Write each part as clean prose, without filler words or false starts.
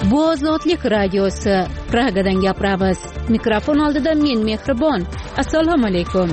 Bu Ozodlik radiosi. Pragadan gapiramiz. Mikrofon oldida men Mehribon. Assalomu alaykum.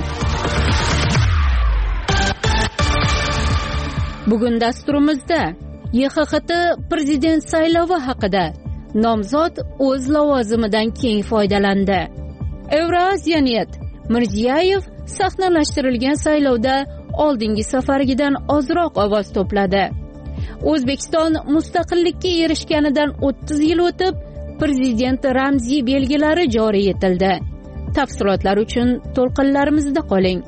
Bugun dasturimizda YXHT prezident saylovi haqida. Nomzod o'z lavozimidan keng foydalandi. Evrasiyanet Mirziyoyev sahnalashtirilgan saylovda oldingi safargidan ozroq ovoz to'pladi. O'zbekiston mustaqillikka erishganidan 30 yil o'tib, prezident ramziy belgilari joriy etildi. Tafsilotlar uchun to'lqinlarimizda qoling.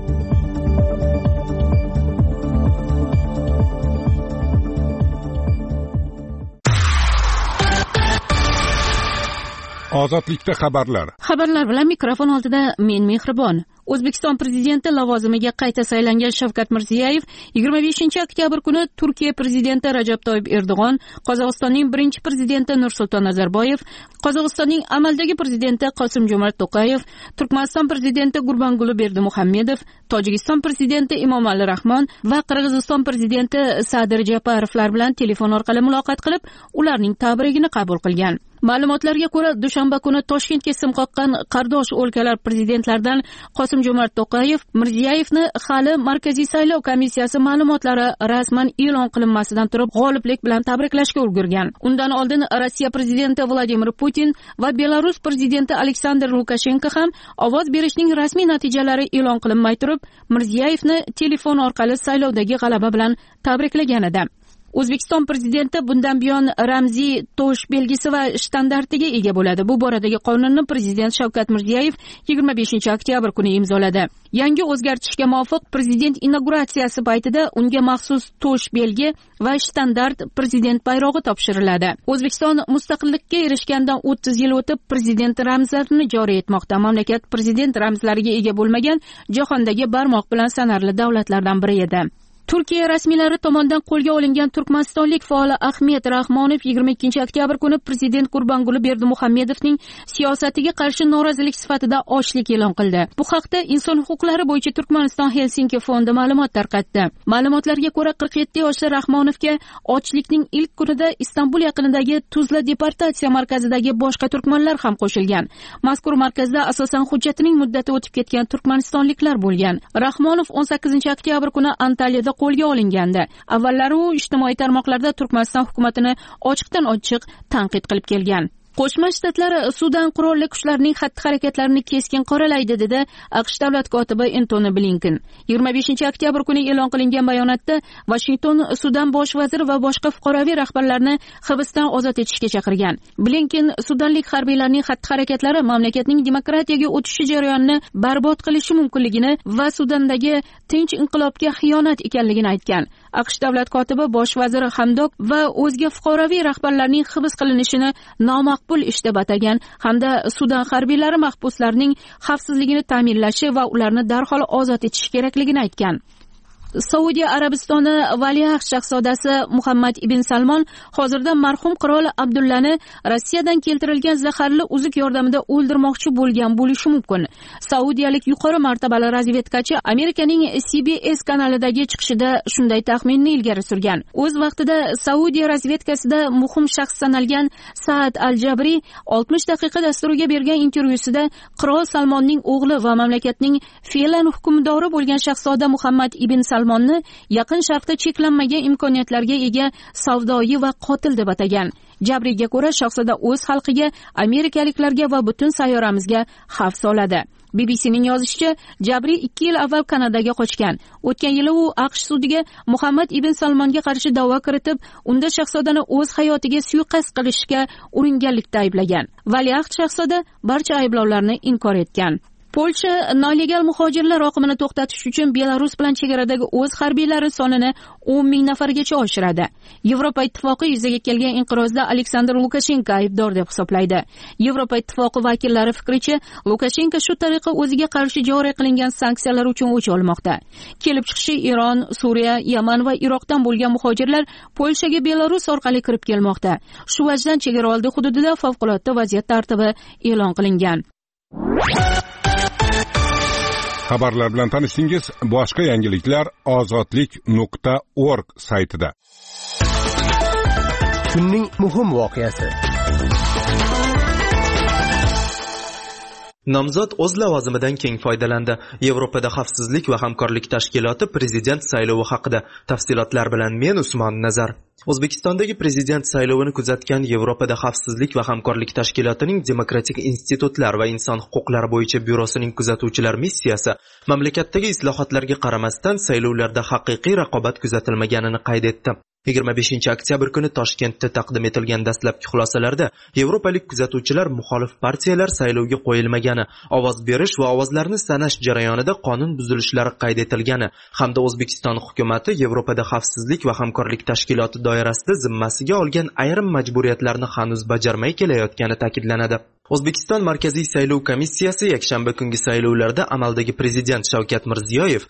Ozodlikda xabarlar bilan mikrofon oldida men Mehribon. O'zbekiston prezidenti lavozimiga qayta saylangan Shavkat Mirziyoyev 25-oktyabr kuni Turkiya prezidenti Rajab Toyyib Erdo'g'on, Qozog'istonning birinchi prezidenti Nursulton Nazarboyev, Qozog'istonning amaldagi prezidenti Qosim-Jo'mart To'qayev, Turkmaniston prezidenti Gurbanguli Berdimuhamedov, Tojikiston prezidenti Emomali Rahmon va Qirg'iziston prezidenti Sadir Japarovlar bilan telefon orqali muloqot qilib, ularning tabrigini qabul qilgan. Ma'lumotlarga ko'ra, dushanba kuni Toshkentga sim qoqqan qardosh o'lkalar prezidentlaridan Qosim-Jo'mart To'qayev Mirziyoyevni hali Markaziy saylov komissiyasi ma'lumotlari rasman e'lon qilinmasidan turib g'oliblik bilan tabriklashga ulgurgan. Undan oldin Rossiya prezidenti Vladimir Putin va Belarus prezidenti Aleksandr Lukashenko ham ovoz berishning rasmiy natijalari e'lon qilinmay turib, Mirziyoyevni telefon orqali saylovdagi g'alaba bilan tabriklagan edi. O'zbekiston prezidenti bundan buyon ramziy to'sh belgisi va shtandartiga ega bo'ladi. Bu boradagi qonunni prezident Shavkat Mirziyoyev 25-oktyabr kuni imzoladi. Yangi o'zgartishga muvofiq prezident inauguratsiyasi paytida unga maxsus to'sh belgi va shtandart prezident bayrog'i topshiriladi. O'zbekiston mustaqillikka erishgandan 30 yil o'tib prezident ramzlarini joriy etmoqda. Mamlakat prezident ramzlariga ega bo'lmagan jahondagi barmoq bilan sanarli davlatlardan biri edi. Turkiya rasmiylari tomonidan qo'lga olingan turkmanistonlik faoli Ahmet Rahmonov 22-oktyabr kuni prezident Gurbanguli Berdimuhamedovning siyosatiga qarshi norozilik sifatida ochlik e'lon qildi. Bu haqda Inson huquqlari bo'yicha Turkmaniston Helsinki fondi ma'lumot tarqatdi. Ma'lumotlarga ko'ra 47 yoshli Rahmonovga ochlikning ilk kunida Istanbul yaqinidagi Tuzla deportatsiya markazidagi boshqa turkmanlar ham qo'shilgan. Mazkur markazda asosan hujjatining muddati o'tib ketgan turkmanistonliklar bo'lgan. Rahmonov 18-oktyabr kuni Antaliyada qo'lga olingandi. Avvallari u ijtimoiy tarmoqlarda Turkmaniston hukumatini ochiqdan ochiq tanqid qilib kelgan. Qo'shma Shtatlar Sudan qurolli kuchlarining xatti-harakatlarini keskin qoralaydi, dedi AQSh davlat kotibi Antony Blinken. 25-oktyabr kuni e'lon qilingan bayonotda Washington Sudan bosh vaziri va boshqa fuqaroviy rahbarlarni hibsdan ozod etishga chaqirgan. Blinken sudanlik harbiylarning xatti-harakatlari mamlakatning demokratiyaga o'tishi jarayonini barbod qilishi mumkinligini va Sudandagi tinch inqilobga xiyonat ekanligini aytgan. AQSh davlat kotibi bosh vaziri Hamdok va o'zga fuqaroviy rahbarlarning hibs qilinishini nomaqbul ish deb atagan hamda Sudan harbiylari mahbuslarning xavfsizligini ta'minlashi va ularni darhol ozod etish kerakligini aytgan. Saudiya Arabistoni valiahd shahzodasi Muhammad ibn Salmon hozirda marhum qirol Abdullani Rossiyadan keltirilgan zaharli uzuk yordamida o'ldirmoqchi bo'lgan bo'lishi mumkin. Saudiyalik yuqori martabali razvedkachi Amerikaning CBS kanalidagi chiqishida shunday taxminni ilgari surgan. O'z vaqtida Saudiya razvedkasida muhim shaxs sanalgan Saad al-Jabri 60 daqiqa dasturiga bergan intervyusida qirol Salmonning o'g'li va mamlakatning fe'lan hukmdori bo'lgan shahzoda Muhammad ibn Salmonni yaqin sharqda cheklanmagan imkoniyatlarga ega savdoyi va qotil deb atagan. Jabriga ko'ra shahzoda o'z xalqiga, amerikaliklarga va butun sayyoramizga xavf soladi. BBCning yozishicha, Jabri 2 yil avval Kanadaga qochgan. O'tgan yili u AQSh sudiga Muhammad ibn Salmonga qarshi da'vo kiritib, unda shahzodani o'z hayotiga suiqasd qilishga uringanlikda ayblagan. Valiahd shahzoda barcha ayblovlarni inkor etgan. Polsha nolegal muhojirlar oqimini to'xtatish uchun Belarus bilan chegaradagi o'z harbiylari sonini 10 ming nafargacha oshiradi. Yevropa ittifoqi yuzaga kelgan inqirozda Aleksandr Lukashenko aybdor deb hisoblaydi. Yevropa ittifoqi vakillari fikricha, Lukashenko shu tariqa o'ziga qarshi joriy qilingan sanksiyalar uchun o'ch olmoqda. Kelib chiqishi Eron, Suriya, Yaman va Iroqdan bo'lgan muhojirlar Polshaga Belarus orqali kirib kelmoqda. Shu vajdan chegara oldi hududida favqulodda vaziyat tartibi e'lon qilingan. Xabarlar bilan tanishdingiz. Boshqa yangiliklar ozodlik.org saytida. Kunning muhim voqeasi. Nomzod o'z lavozimidan keng foydalandi. Yevropada xavfsizlik va hamkorlik tashkiloti prezident saylovi haqida. Tafsilotlar bilan men Usmon Nazar. O'zbekistondagi prezident saylovini kuzatgan Yevropada xavfsizlik va hamkorlik tashkilotining demokratik institutlar va inson huquqlari bo'yicha byurosining kuzatuvchilar missiyasi mamlakatdagi islohotlarga qaramasdan saylovlarda haqiqiy raqobat kuzatilmaganini qayd etdi. 25 oktyabr kuni Toshkentda taqdim etilgan dastlabki xulosalarda yevropalik kuzatuvchilar muxolif partiyalar saylovga qo'yilmagani, ovoz berish va ovozlarni sanash jarayonida qonun buzilishlari qayd etilgani hamda O'zbekiston hukumatı Yevropada xavfsizlik va hamkorlik tashkiloti doirasida zimmasiga olgan ayrim majburiyatlarni hanuz bajarmay kelayotgani ta'kidlanadi. O'zbekiston Markaziy saylov komissiyasi yakshanba kungi saylovlarda amaldagi prezident Shavkat Mirziyoyev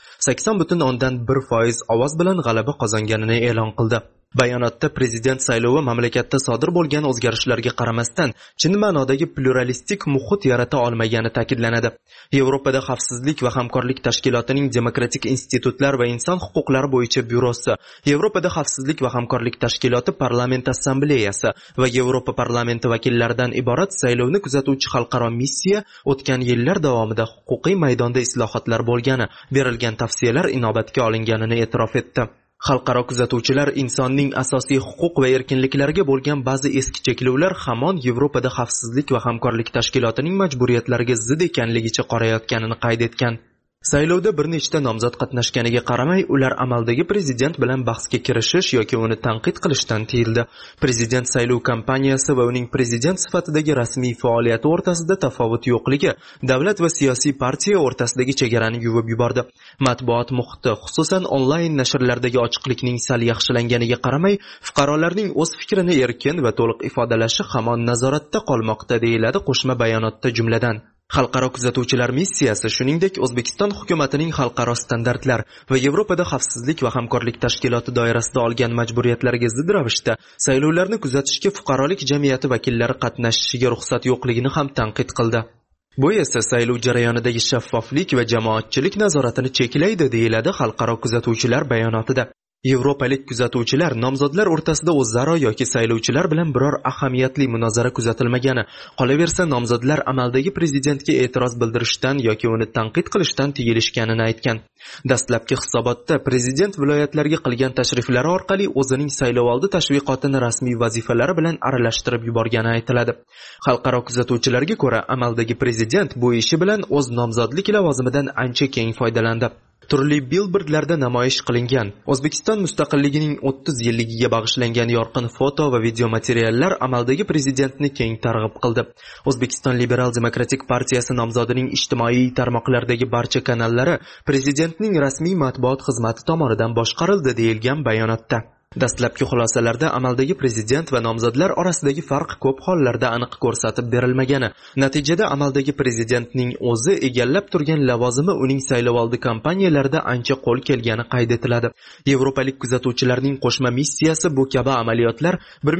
80.1% ovoz bilan g'alaba qozonganini e'lon qildi. Bayonotda prezident saylovi mamlakatda sodir bo'lgan o'zgarishlarga qaramasdan chin ma'nodagi pluralistik muhit yarata olmagani ta'kidlanadi. Yevropada xavfsizlik va hamkorlik tashkilotining demokratik institutlar va inson huquqlari bo'yicha byurosi, Yevropada xavfsizlik va hamkorlik tashkiloti parlament assambleyasi va Yevropa parlamenti vakillaridan iborat saylovni kuzatuvchi xalqaro missiya o'tgan yillar davomida huquqiy maydonda islohotlar bo'lgani, berilgan tavsiyalar inobatga olinganini e'tirof etdi. Xalqaro kuzatuvchilar insonning asosiy huquq va erkinliklariga bo'lgan ba'zi eski cheklovlar hamon Yevropada xavfsizlik va hamkorlik tashkilotining majburiyatlariga zid ekanligicha qorayotganini qayd etgan. Saylovda bir nechta nomzod qatnashganiga qaramay, ular amaldagi prezident bilan bahsga kirishish yoki uni tanqid qilishdan tiyildi. Prezident saylov kampaniyasi va uning prezident sifatidagi rasmiy faoliyati o'rtasida tafovut yo'qligi davlat va siyosiy partiya o'rtasidagi chegarani yuvib yubordi. Matbuot muhiti, xususan onlayn nashrlardagi ochiqlikning sal yaxshilanganiga qaramay, fuqarolarning o'z fikrini erkin va to'liq ifodalashi hamon nazoratda qolmoqda, deyiladi qo'shma bayonotda jumladan. Xalqaro kuzatuvchilar missiyasi shuningdek O'zbekiston hukumatining xalqaro standartlar va Yevropada xavfsizlik va hamkorlik tashkiloti doirasida olgan majburiyatlarga zid ravishda saylovlarni kuzatishga fuqarolik jamiyati vakillari qatnashishiga ruxsat yo'qligini ham tanqid qildi. Bu esa saylov jarayonidagi shaffoflik va jamoatchilik nazoratini cheklaydi, deyiladi xalqaro kuzatuvchilar bayonotida. Yevropalik kuzatuvchilar nomzodlar o'rtasida o'zaro yoki saylovchilar bilan biror ahamiyatli munozara kuzatilmagani, qolaversa nomzodlar amaldagi prezidentga e'tiroz bildirishdan yoki uni tanqid qilishdan tiyilishganini aytgan. Dastlabki hisobotda prezident viloyatlarga qilgan tashriflari orqali o'zining saylovoldi tashviqotini rasmiy vazifalari bilan aralashtirib yuborgani aytiladi. Xalqaro kuzatuvchilarga ko'ra, amaldagi prezident bu ishi bilan o'z nomzodlik lavozimidan ancha keng foydalandi. Turli billbordlarda namoyish qilingan O'zbekiston mustaqilligining 30 yilligiga bag'ishlangan yorqin foto va video materiallar amaldagi prezidentni keng targ'ib qildi. O'zbekiston Liberal Demokratik partiyasi nomzodining ijtimoiy tarmoqlardagi barcha kanallari prezidentning rasmiy matbuot xizmati tomonidan boshqarildi, deyilgan bayonotda. Dastlabki xulosalarda amaldagi prezident va nomzodlar orasidagi farq ko'p hollarda aniq ko'rsatib berilmagani, natijada amaldagi prezidentning o'zi egallab turgan lavozimi uning saylovoldi kampaniyalarida ancha qo'l kelgani qayd etiladi. Yevropalik kuzatuvchilarning qo'shma missiyasi bu kabi amaliyotlar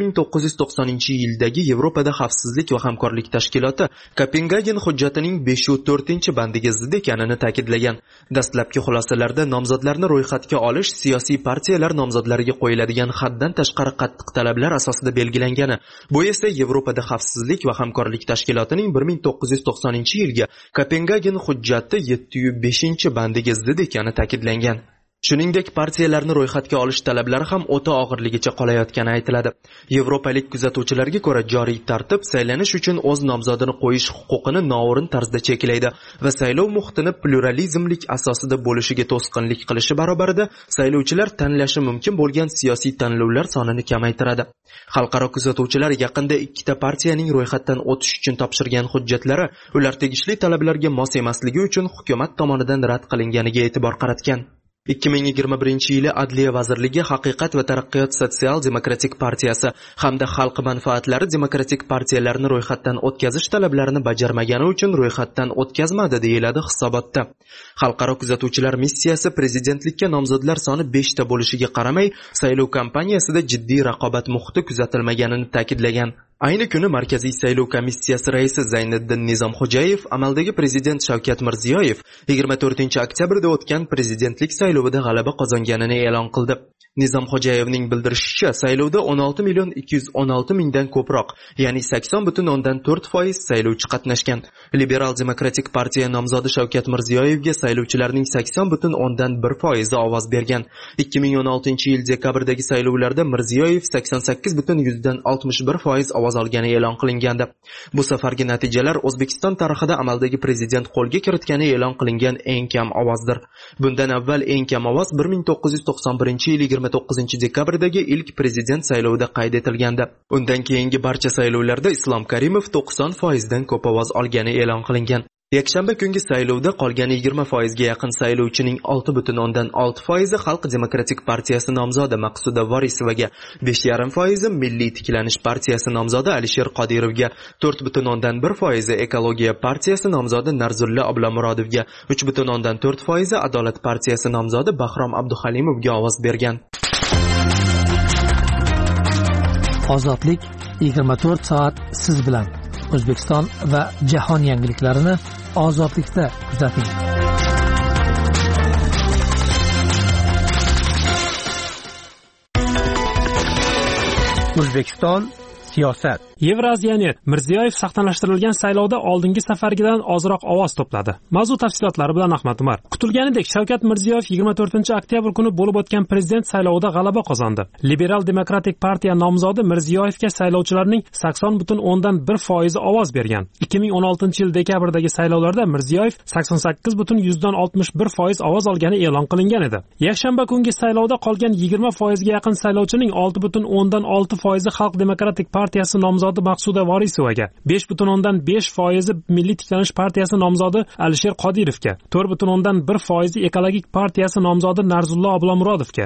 1990-yildagi Yevropada xavfsizlik va hamkorlik tashkiloti Kopengagen hujjatining 5-4-bandiga zid ekanini ta'kidlagan. Dastlabki xulosalarda nomzodlarni ro'yxatga olish siyosiy partiyalar nomzodlariga qo'yiladi degan haddan tashqari qattiq talablar asosida belgilangani. Bu esa Yevropada xavfsizlik va hamkorlik tashkilotining 1990-yilga Kopengagen hujjati 705-bandiga zid ekani ta'kidlangan. Shuningdek, partiyalarni ro'yxatga olish talablari ham o'ta og'irligicha qolayotgani aytiladi. Yevropalik kuzatuvchilarga ko'ra, joriy tartib saylanish uchun o'z nomzodini qo'yish huquqini noo'rin tarzda cheklaydi va saylov muhitini pluralizmlik asosida bo'lishiga to'sqinlik qilishi barobarida saylovchilar tanlashi mumkin bo'lgan siyosiy tanlovlar sonini kamaytiradi. Xalqaro kuzatuvchilar yaqinda ikkita partiyaning ro'yxatdan o'tish uchun topshirgan hujjatlari ular tegishli talablarga mos emasligi uchun hukumat tomonidan rad qilinganiga e'tibor qaratgan. 2021-yili Adliya vazirligi Haqiqat va taraqqiyot sotsial-demokratik partiyasi hamda Xalq manfaatlari demokratik partiyalarni ro'yxatdan o'tkazish talablarini bajarmagani uchun ro'yxatdan o'tkazmadi, deyiladi hisobotda. Xalqaro kuzatuvchilar missiyasi prezidentlikka nomzodlar soni 5 ta bo'lishiga qaramay, saylov kampaniyasida jiddiy raqobat muhiti kuzatilmaganini ta'kidlagan. Ayni kuni Markaziy saylov komissiyasi raisi Zayniddin Nizomxo'jayev amaldagi prezident Shavkat Mirziyoyev 24-oktyabrda o'tgan prezidentlik saylovida g'alaba qozonganini e'lon qildi. Nizam Xo'jayevning bildirishicha, saylovda 16,216,000 dan ko'proq, ya'ni 80,4% saylovchi qatnashgan. Liberal Demokratik partiya nomzodi Shavkat Mirziyoyevga saylovchilarning 80,1% ovoz bergan. 2016-yil dekabrdagi saylovlarda Mirziyoyev 88,61% ovoz olgani e'lon qilingandi. Bu safargi natijalar O'zbekiston tarixida amaldagi prezident qo'lga kiritgani e'lon qilingan eng kam ovozdir. Bundan avval eng kam ovoz 1991-yil 29-dekabrdagi ilk prezident saylovida qayd etilgandi. Undan keyingi barcha saylovlarda Islom Karimov 90% dan ko'p ovoz olgani e'lon qilingan. Yakshanba kungi saylovda qolgan 20% ga yaqin saylovchining 6,6% Xalq Demokratik partiyasi nomzodi Maqsuda Vorisovaga, 5,5% Milliy tiklanish partiyasi nomzodi Alisher Qodirovga, 4,1% Ekologiya partiyasi nomzodi Narzulla Oblomurodovga, 3,4% Adolat partiyasi nomzodi Bahrom Abduhalimovga ovoz bergan. Ozodlik 24 soat siz bilan. O'zbekiston va jahon yangiliklarini ozodlikda kuzating. O'zbekiston siyosat. Yevraziyanet Mirziyoyev saxtalashtirilgan saylovda oldingi safargidan ozroq ovoz to'pladi. Mavzu tafsilotlari bilan Ahmad Umar. Kutilganidek Shavkat Mirziyoyev 24-oktyabr kuni bo'lib o'tgan prezident saylovida g'alaba qozondi. Liberal Demokratik partiya nomzodi Mirziyoyevga saylovchilarning 80,1% ovoz bergan. 2016-yil dekabrdagi saylovlarda Mirziyoyev 88,61% ovoz olgani e'lon qilingan edi. Yakshanba kungi saylovda qolgan 20% ga yaqin saylovchining 6,6% Xalq Demokratik partiyasi nomzodi Maqsuda Vorisovaga, 5,5% Milliy tiklanish partiyasi nomzodi Alisher Qodirovga, 4,1% Ekologik partiyasi nomzodi Narzulla Oblomurodovga,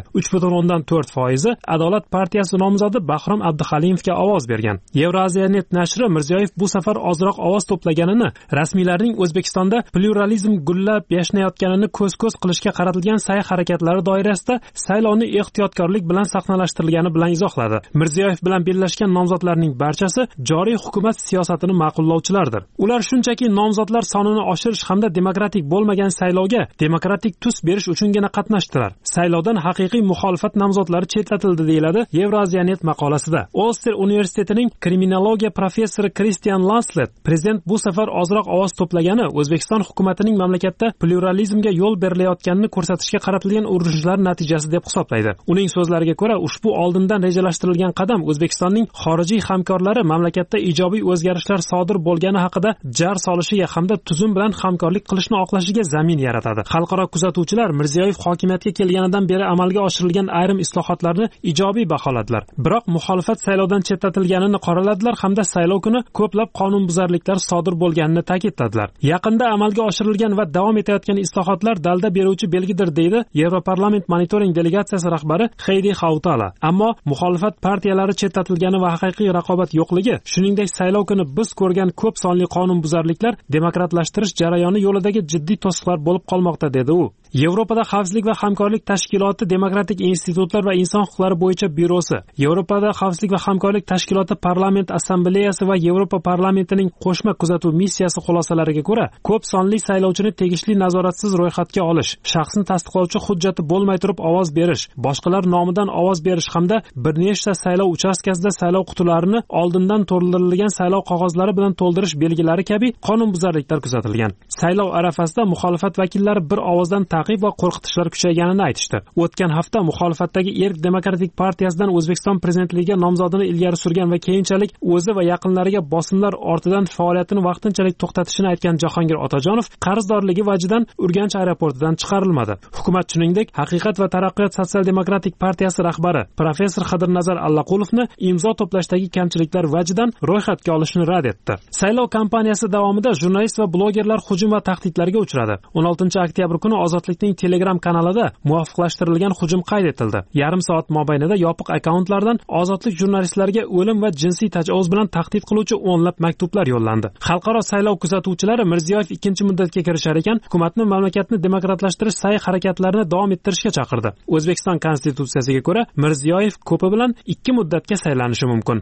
3,4% Adolat partiyasi nomzodi Bahrom Abduhalimovga ovoz bergan. Yevraziyanet nashri Mirziyoyev bu safar ozroq ovoz to'plaganini, rasmiylarning O'zbekistonda pluralizm gullab yashnayotganini ko'z-ko'z qilishga qaratilgan sa'y harakatlari doirasida saylovni ehtiyotkorlik bilan sahnalashtirilgani bilan izohladi. Mirziyoyev bilan bellashgan nomzodlarning barchasi joriy hukumat siyosatini ma'qullovchilardir. Ular shunchaki nomzodlar sonini oshirish hamda demokratik bo'lmagan saylovga demokratik tus berish uchungina qatnashdilar. Saylovdan haqiqiy muxolifat nomzodlari chetlatildi, deyiladi Yevraziyanet maqolasida. Ulster universitetining kriminologiya professori Kristian Lanslet prezident bu safar ozroq ovoz to'plagani O'zbekiston hukumatining mamlakatda pluralizmga yo'l berilayotganini ko'rsatishga qaratilgan urinishlar natijasi deb hisoblaydi. Uning so'zlariga ko'ra, ushbu oldindan rejalashtirilgan qadam O'zbekistonning xorijiy hamkorlari mamlakatda ijobiy o'zgarishlar sodir bo'lgani haqida jar solishiga hamda tuzum bilan hamkorlik qilishni oqlashiga zamin yaratadi. Xalqaro kuzatuvchilar Mirziyoyev hokimiyatga kelganidan beri amalga oshirilgan ayrim islohotlarni ijobiy baholadilar. Biroq muxolifat saylovdan chetlatilganini qoraladilar hamda saylov kuni ko'plab qonunbuzarliklar sodir bo'lganini ta'kidladilar. Yaqinda amalga oshirilgan va davom etayotgan islohotlar dalda beruvchi belgidir, deydi Yevroparlament monitoring delegatsiyasi rahbari Heidi Hautala. Ammo muxolifat partiyalari chetlatilgani va haqiqiy raqobat yo'qligi, shuningdek saylov kuni biz ko'rgan ko'p sonli qonunbuzarliklar demokratlashtirish jarayoni yo'lidagi jiddiy to'siqlar bo'lib qolmoqda, dedi u. Yevropada xavfsizlik va hamkorlik tashkiloti Demokratik institutlar va inson huquqlari bo'yicha byurosi, Yevropada xavfsizlik va hamkorlik tashkiloti parlament assambleyasi va Yevropa parlamentining qo'shma kuzatuv missiyasi xulosalariga ko'ra, ko'p sonli saylovchini tegishli nazoratsiz ro'yxatga olish, shaxsni tasdiqlovchi hujjati bo'lmay turib ovoz berish, boshqalar nomidan ovoz berish hamda bir nechta saylov uchastkasida saylov qutilarini oldindan to'ldirilgan saylov qog'ozlari bilan to'ldirish belgilari kabi qonunbuzarliklar kuzatilgan. Saylov arafasida muxolifat vakillari bir ovozdan ta'qib va qo'rqitishlar kuchayganini aytishdi. O'tgan hafta muxolifatdagi Erk Demokratik partiyasidan O'zbekiston prezidentligiga nomzodini ilgari surgan va keyinchalik o'zi va yaqinlariga bosimlar ortidan faoliyatini vaqtinchalik to'xtatishini aytgan Jahongir Otajonov qarzdorligi vajidan Urganch aeroportidan chiqarilmadi. Hukumat shuningdek Haqiqat va taraqqiyot sotsial-demokratik partiyasi rahbari professor Xadirnazar Allaqulovni imzo to'plashdagi kamchiliklar vajidan ro'yxatga olishni rad etdi. Saylov kampaniyasi davomida jurnalist va blogerlar hujum va tahdidlarga uchradi. 16-oktyabr kuni Ozodlikning Telegram kanalida muvofiqlashtirilgan hujum qayd etildi. Yarim soat mobaynida yopiq akkauntlardan Ozodlik jurnalistlariga o'lim va jinsiy tajovuz bilan tahdid qiluvchi o'nlab maktublar yo'llandi. Xalqaro saylov kuzatuvchilari Mirziyoyev ikkinchi muddatga kirishar ekan, hukumatni mamlakatni demokratlashtirish sa'y harakatlarini davom ettirishga chaqirdi. O'zbekiston konstitutsiyasiga ko'ra Mirziyoyev ko'pi bilan 2 muddatga saylanishi mumkin.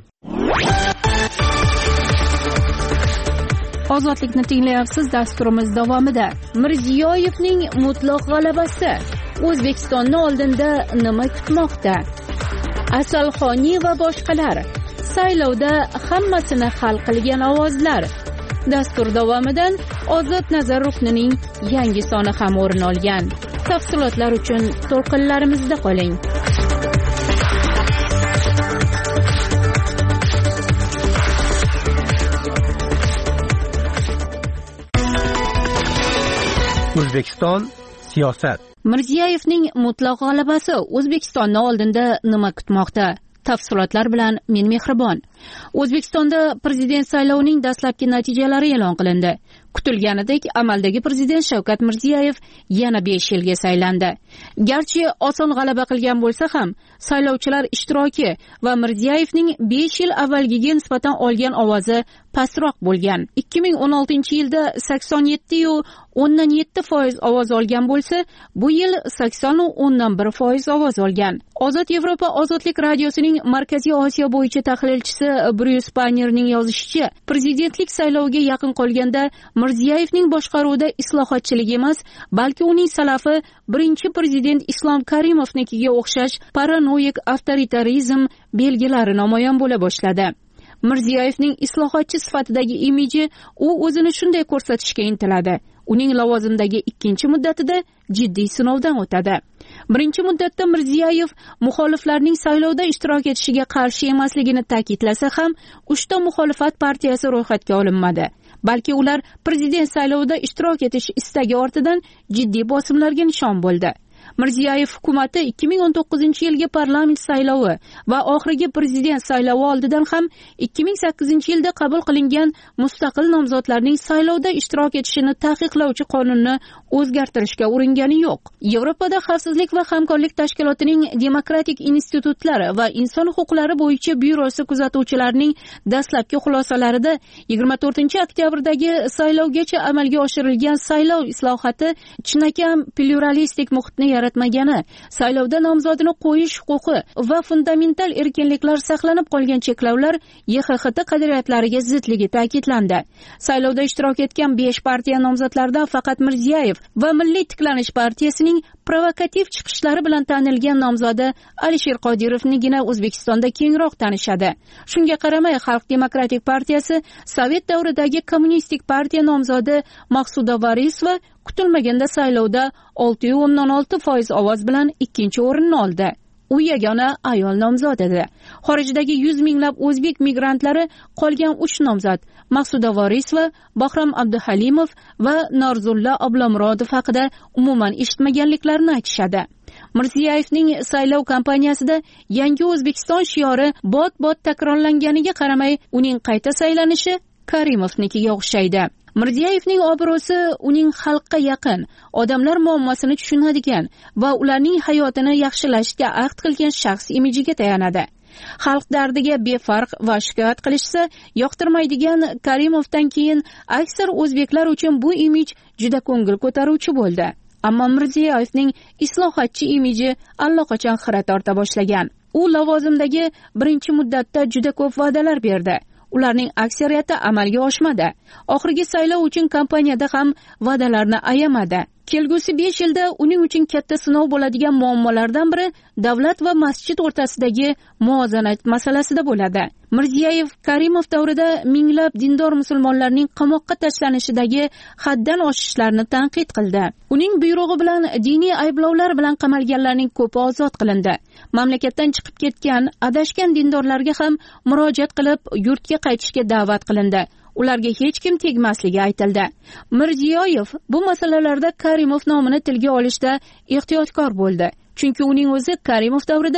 Ozodlikni tinglayapsiz. Dasturimiz davomida Mirziyoyevning mutlaq g'alabasi. O'zbekistonni oldinda nima kutmoqda? Asalxoniy va boshqalar. Saylovda hammasini hal qilgan ovozlar. Dastur davomidan Ozod nazar ruknining yangi soni ham o'rin olgan. Tafsilotlar uchun to'lqinlarimizda qoling. O'zbekiston siyosat. Mirziyoyevning mutlaq g'alabasi O'zbekistonni oldinda nima kutmoqda? Tafsilotlar bilan men Mehribon. O'zbekistonda prezident saylovining dastlabki natijalari e'lon qilindi. Kutilganidek, amaldagi prezident Shavkat Mirziyoyev yana 5 yilga saylandi. Garchi oson g'alaba qilgan bo'lsa ham, saylovchilar ishtiroki va Mirziyoyevning 5 yil avvalgiga nisbatan olgan ovozi pastroq bo'lgan. 2016-yilda 87.7% ovoz olgan bo'lsa, bu yil 80.1% ovoz olgan. Ozod Yevropa ozodlik radiosining Markaziy Osiyo bo'yicha tahlilchisi Bryus Pannerning yozishicha, prezidentlik sayloviga yaqin qolganda Mirziyoyevning boshqaruvida islohotchilik emas, balki uning salafi birinchi prezident Islom Karimovnikiga o'xshash paranoik avtoritarizm belgilari namoyon bo'la boshladi. Mirziyoyevning islohotchi sifatidagi imiji u o'zini shunday ko'rsatishga intiladi. Uning lavozimdagi ikkinchi muddatida jiddiy sinovdan o'tadi. Birinchi muddatda Mirziyoyev muxoliflarning saylovda ishtirok etishiga qarshi emasligini ta'kidlasa ham, 3 ta muxolifat partiyasi ro'yxatga olinmadi. Balki ular prezident saylovida ishtirok etish istagi ortidan jiddiy bosimlarga nishon bo'ldi. Mirziyoyev hukumati 2019-yilgi parlament saylovi va oxirgi prezident saylovi oldidan ham 2008-yilda qabul qilingan mustaqil nomzodlarning saylovda ishtirok etishini taqiqlovchi qonunni o'zgartirishga uringani yo'q. Yevropada xavfsizlik va hamkorlik tashkilotining demokratik institutlar va inson huquqlari bo'yicha byurosi kuzatuvchilarining dastlabki xulosalarida 24-oktyabrdagi saylovgacha amalga oshirilgan saylov islohoti chinakam pluralistik muhitni yaratmagani, saylovda nomzodini qo'yish huquqi va fundamental erkinliklar saqlanib qolgan cheklovlar YXHT qadriyatlariga zidligi ta'kidlandi. Saylovda ishtirok etgan 5 partiya nomzodlaridan faqat Mirziyoyev va Milliy tiklanish partiyasining provokativ chiqishlari bilan tanilgan nomzodi Alisher Qodirovnigina O'zbekistonda kengroq tanishadi. Shunga qaramay, Xalq demokratik partiyasi Sovet davridagi kommunistik partiya nomzodi Maqsuda Varisova kutilmaganda saylovda 6.6% ovoz bilan ikkinchi o'rinni oldi. U yagona ayol nomzod edi. Xorijdagi 100 minglab o'zbek migrantlari qolgan 3 nomzod Maqsuda Varisova, Bahrom Abduhalimov va Norzulla Ablomurodov haqida umuman eshitmaganliklarini aytishadi. Mirziyoyevning saylov kampaniyasida yangi O'zbekiston shiori bot-bot takrorlanganiga qaramay, uning qayta saylanishi Karimovnikiga o'xshaydi. Mirziyoyevning obro'si uning xalqqa yaqin, odamlar muammosini tushunadigan va ularning hayotini yaxshilashga ahd qilgan shaxs imijiga tayanadi. Xalq dardiga befarq va shikoyat qilishsa yoqtirmaydigan Karimovdan keyin aksar o'zbeklar uchun bu imij juda ko'ngil ko'taruvchi bo'ldi. Ammo Mirziyoyevning islohotchi imiji allaqachon xira torta boshlagan. U lavozimdagi birinchi muddatda juda ko'p va'dalar berdi. Ularning aksariyati amalga oshmadi. Oxirgi saylov uchun kampaniyada ham va'dalarni ayamadi. Kelgusi 5 yilda uning uchun katta sinov bo'ladigan muammolardan biri davlat va masjid o'rtasidagi muvozanat masalasida bo'ladi. Mirziyoyev Karimov davrida minglab dindor musulmonlarning qamoqqa tashlanishidagi haddan oshishlarni tanqid qildi. Uning buyrug'i bilan diniy ayblovlar bilan qamalganlarning ko'pi ozod qilindi. Mamlakatdan chiqib ketgan, adashgan dindorlarga ham murojaat qilib yurtga qaytishga da'vat qilindi. Ularga hech kim tegmasligi aytildi. Mirziyoyev bu masalalarda Karimov nomini tilga olishda ehtiyotkor bo'ldi. Chunki uning o'zi Karimov davrida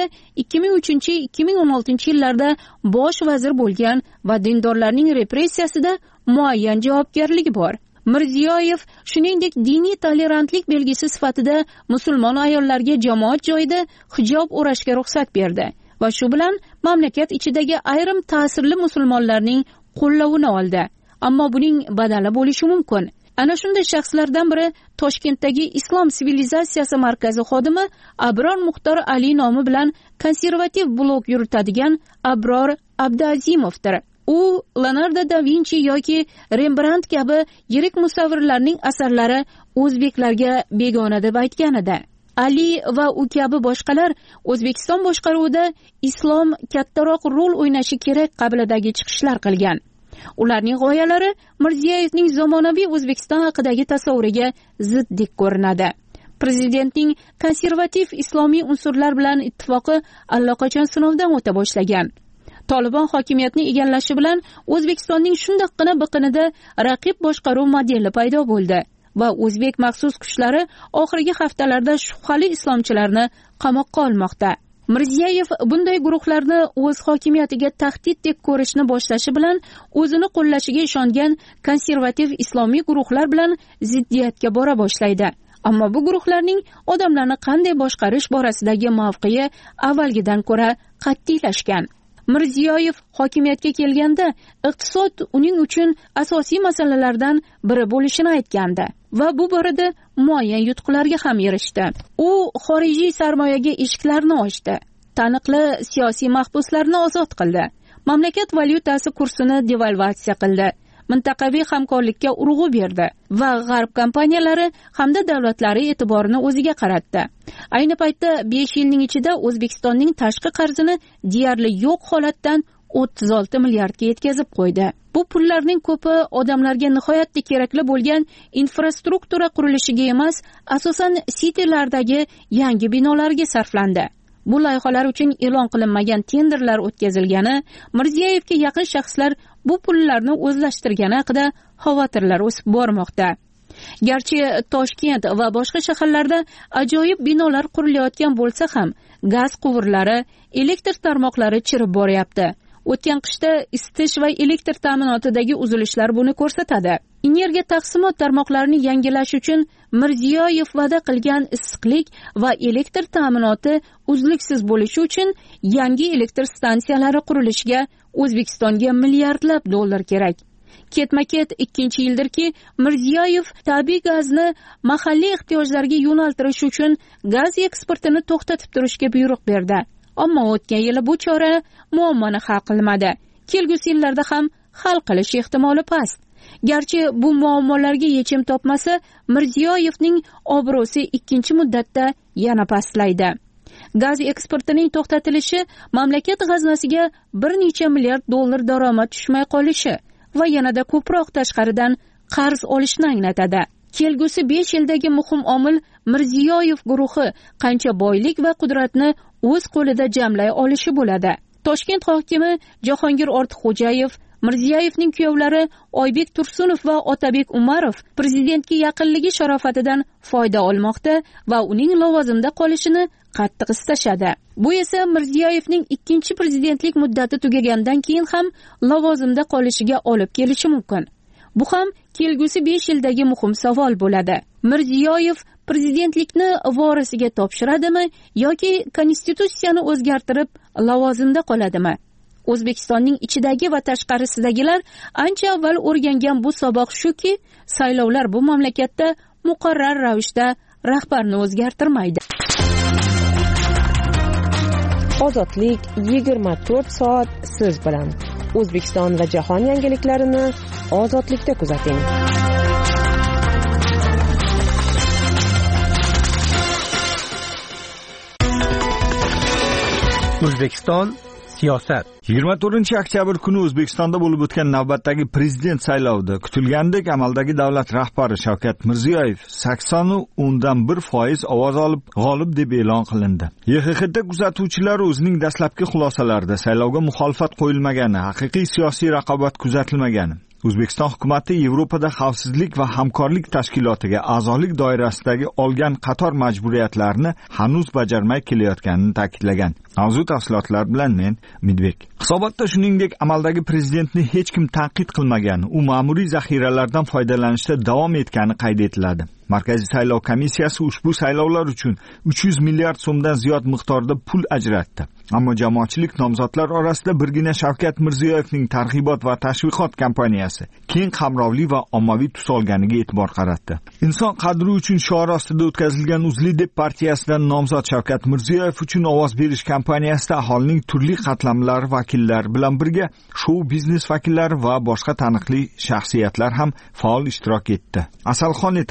2003-2016 yillarda bosh vazir bo'lgan va dindorlarning repressiyasida muayyan javobgarligi bor. Mirziyoyev shuningdek diniy tolerantlik belgisi sifatida musulmon ayollarga jamoat joyida hijob o'rashga ruxsat berdi va shu bilan mamlakat ichidagi ayrim ta'sirli musulmonlarning qo'llovini oldi. Ammo buning badali bo'lishi mumkin. Ana shunday shaxslardan biri Toshkentdagi Islom sivilizatsiyasi markazi xodimi Abror Muxtor Ali nomi bilan konservativ blog yuritadigan Abror Abduazimovdir. U Leonardo da Vinci yoki Rembrandt kabi yirik musavvirlarning asarlari o'zbeklarga begona deb aytgan edi. Ali va u kabi boshqalar O'zbekiston boshqaruvida islom kattaroq rol o'ynashi kerak qabilidagi chiqishlar qilgan. Ularning g'oyalari Mirziyoyevning zamonaviy O'zbekiston haqidagi tasavvuriga ziddek ko'rinadi. Prezidentning konservativ islomiy unsurlar bilan ittifoqi allaqachon sinovdan o'ta boshlagan. Tolibon hokimiyatni egallashi bilan O'zbekistonning shundoqqina biqinida raqib boshqaruv modeli paydo bo'ldi va o'zbek maxsus kuchlari oxirgi haftalarda shubhali islomchilarni qamoqqa olmoqda. Mirziyoyev bunday guruhlarni o'z hokimiyatiga tahdiddek ko'rishni boshlashi bilan o'zini qo'llashiga ishongan konservativ islomiy guruhlar bilan ziddiyatga bora boshlaydi. Ammo bu guruhlarning odamlarni qanday boshqarish borasidagi mavqei avvalgidan ko'ra qat'iylashgan. Mirziyoyev hokimiyatga kelganda iqtisod uning uchun asosiy masalalardan biri bo'lishini aytgandi va bu borada muayyan yutuqlarga ham erishdi. U xorijiy sarmoyaga eshiklarni ochdi, taniqli siyosiy mahbuslarni ozod qildi, mamlakat valyutasi kursini devalvatsiya qildi, mintaqaviy hamkorlikka urg'u berdi va g'arb kompaniyalari hamda davlatlari e'tiborini o'ziga qaratdi. Ayni paytda 5 yilning ichida O'zbekistonning tashqi qarzini deyarli yo'q holatdan 36 milliardga yetkazib qo'ydi. Bu pullarning ko'pi odamlarga nihoyatda kerakli bo'lgan infrastruktura qurilishiga emas, asosan sitilardagi yangi binolarga sarflandi. Bu loyihalar uchun e'lon qilinmagan tenderlar o'tkazilgani, Mirziyoyevga yaqin shaxslar bu pullarni o'zlashtirgani haqida xavotirlar o'sib bormoqda. Garchi Toshkent va boshqa shaharlarda ajoyib binolar qurilayotgan bo'lsa ham, gaz quvurlari, elektr tarmoqlari chirib boryapti. O'tgan qishda isitish va elektr ta'minotidagi uzilishlar buni ko'rsatadi. Energiya taqsimot tarmoqlarini yangilash uchun Mirziyoyev va'da qilgan issiqlik va elektr ta'minoti uzluksiz bo'lishi uchun yangi elektr stansiyalari qurilishiga O'zbekistonga milliardlab dollar kerak. Ketma-ket 2-yildirki, Mirziyoyev tabiiy gazni mahalliy ehtiyojlarga yo'naltirish uchun gaz eksportini to'xtatib turishga buyruq berdi. Ammo o'tgan yili bu chora muammoni hal qilmadi. Kelgusi yillarda ham hal qilish ehtimoli past. Garchi bu muammolarga yechim topmasa, Mirziyoyevning obro'si 2-muddatda yana pastlaydi. Gaz eksportining to'xtatilishi mamlakat g'aznasiga bir necha milliard dollar daromad tushmay qolishi va yanada ko'proq tashqaridan qarz olishni anglatadi. Kelgusi 5 yildagi muhim omil Mirziyoyev guruhi qancha boylik va qudratni o'z qo'lida jamlay olishi bo'ladi. Toshkent hokimi Jahongir Ortiqxo'jayev, Mirziyoyevning kuyovlari Oybek Tursunov va Otabek Umarov prezidentga yaqinligi sharofatidan foyda olmoqda va uning lavozimda qolishini qattiq istashadi. Bu esa Mirziyoyevning 2-chi prezidentlik muddati tugagandan keyin ham lavozimda qolishiga olib kelishi mumkin. Bu ham kelgusi 5 yildagi muhim savol bo'ladi. Mirziyoyev prezidentlikni vorisiga topshiradimi yoki konstitutsiyani o'zgartirib lavozimda qoladimi? O'zbekistonning ichidagi va tashqarisidagilar ancha avval o'rgangan bu saboq shuki, saylovlar bu mamlakatda muqarrar ravishda rahbarni o'zgartirmaydi. Ozodlik 24 soat siz bilan. O'zbekiston va jahon yangiliklarini ozodlikda kuzating. O'zbekiston siyosat. 24-oktyabr kuni O'zbekistonda bo'lib o'tgan navbatdagi prezident saylovida kutilgandek amaldagi davlat rahbari Shavkat Mirziyoyev 80.1% ovoz olib g'olib deb e'lon qilindi. YXHT kuzatuvchilari o'zining dastlabki xulosalarida saylovga muxolifat qo'yilmagani, haqiqiy siyosiy raqobat kuzatilmagani, O'zbekiston hukumatı Yevropada xavfsizlik va hamkorlik tashkilotiga a'zolik doirasidagi olgan qator majburiyatlarni hanuz bajarmay kelayotganini ta'kidlagan. Mavzu tafsilotlar bilan men Midbek. Hisobotda shuningdek amaldagi prezidentni hech kim tanqid qilmagan, u ma'muriy zaxiralardan foydalanishda davom etgani qayd etiladi. Markaziy saylov komissiyasi ushbu saylovlar uchun 300 milliard so'mdan ziyod miqdorda pul ajratdi. Ammo jamoatchilik nomzodlar orasida birgina Shavkat Mirziyoyevning targ'ibot va tashviqot kampaniyasi keng qamrovli va ommaviy tus olganiga e'tibor qaratdi. Inson qadri uchun shiori ostida o'tkazilgan UzLiDep partiyasidan nomzod Shavkat Mirziyoyev uchun ovoz berish kampaniyasida aholining turli qatlamlari vakillari bilan birga shou biznes vakillari va boshqa taniqli shaxsiyatlar ham faol ishtirok etdi. Asalxon taxallus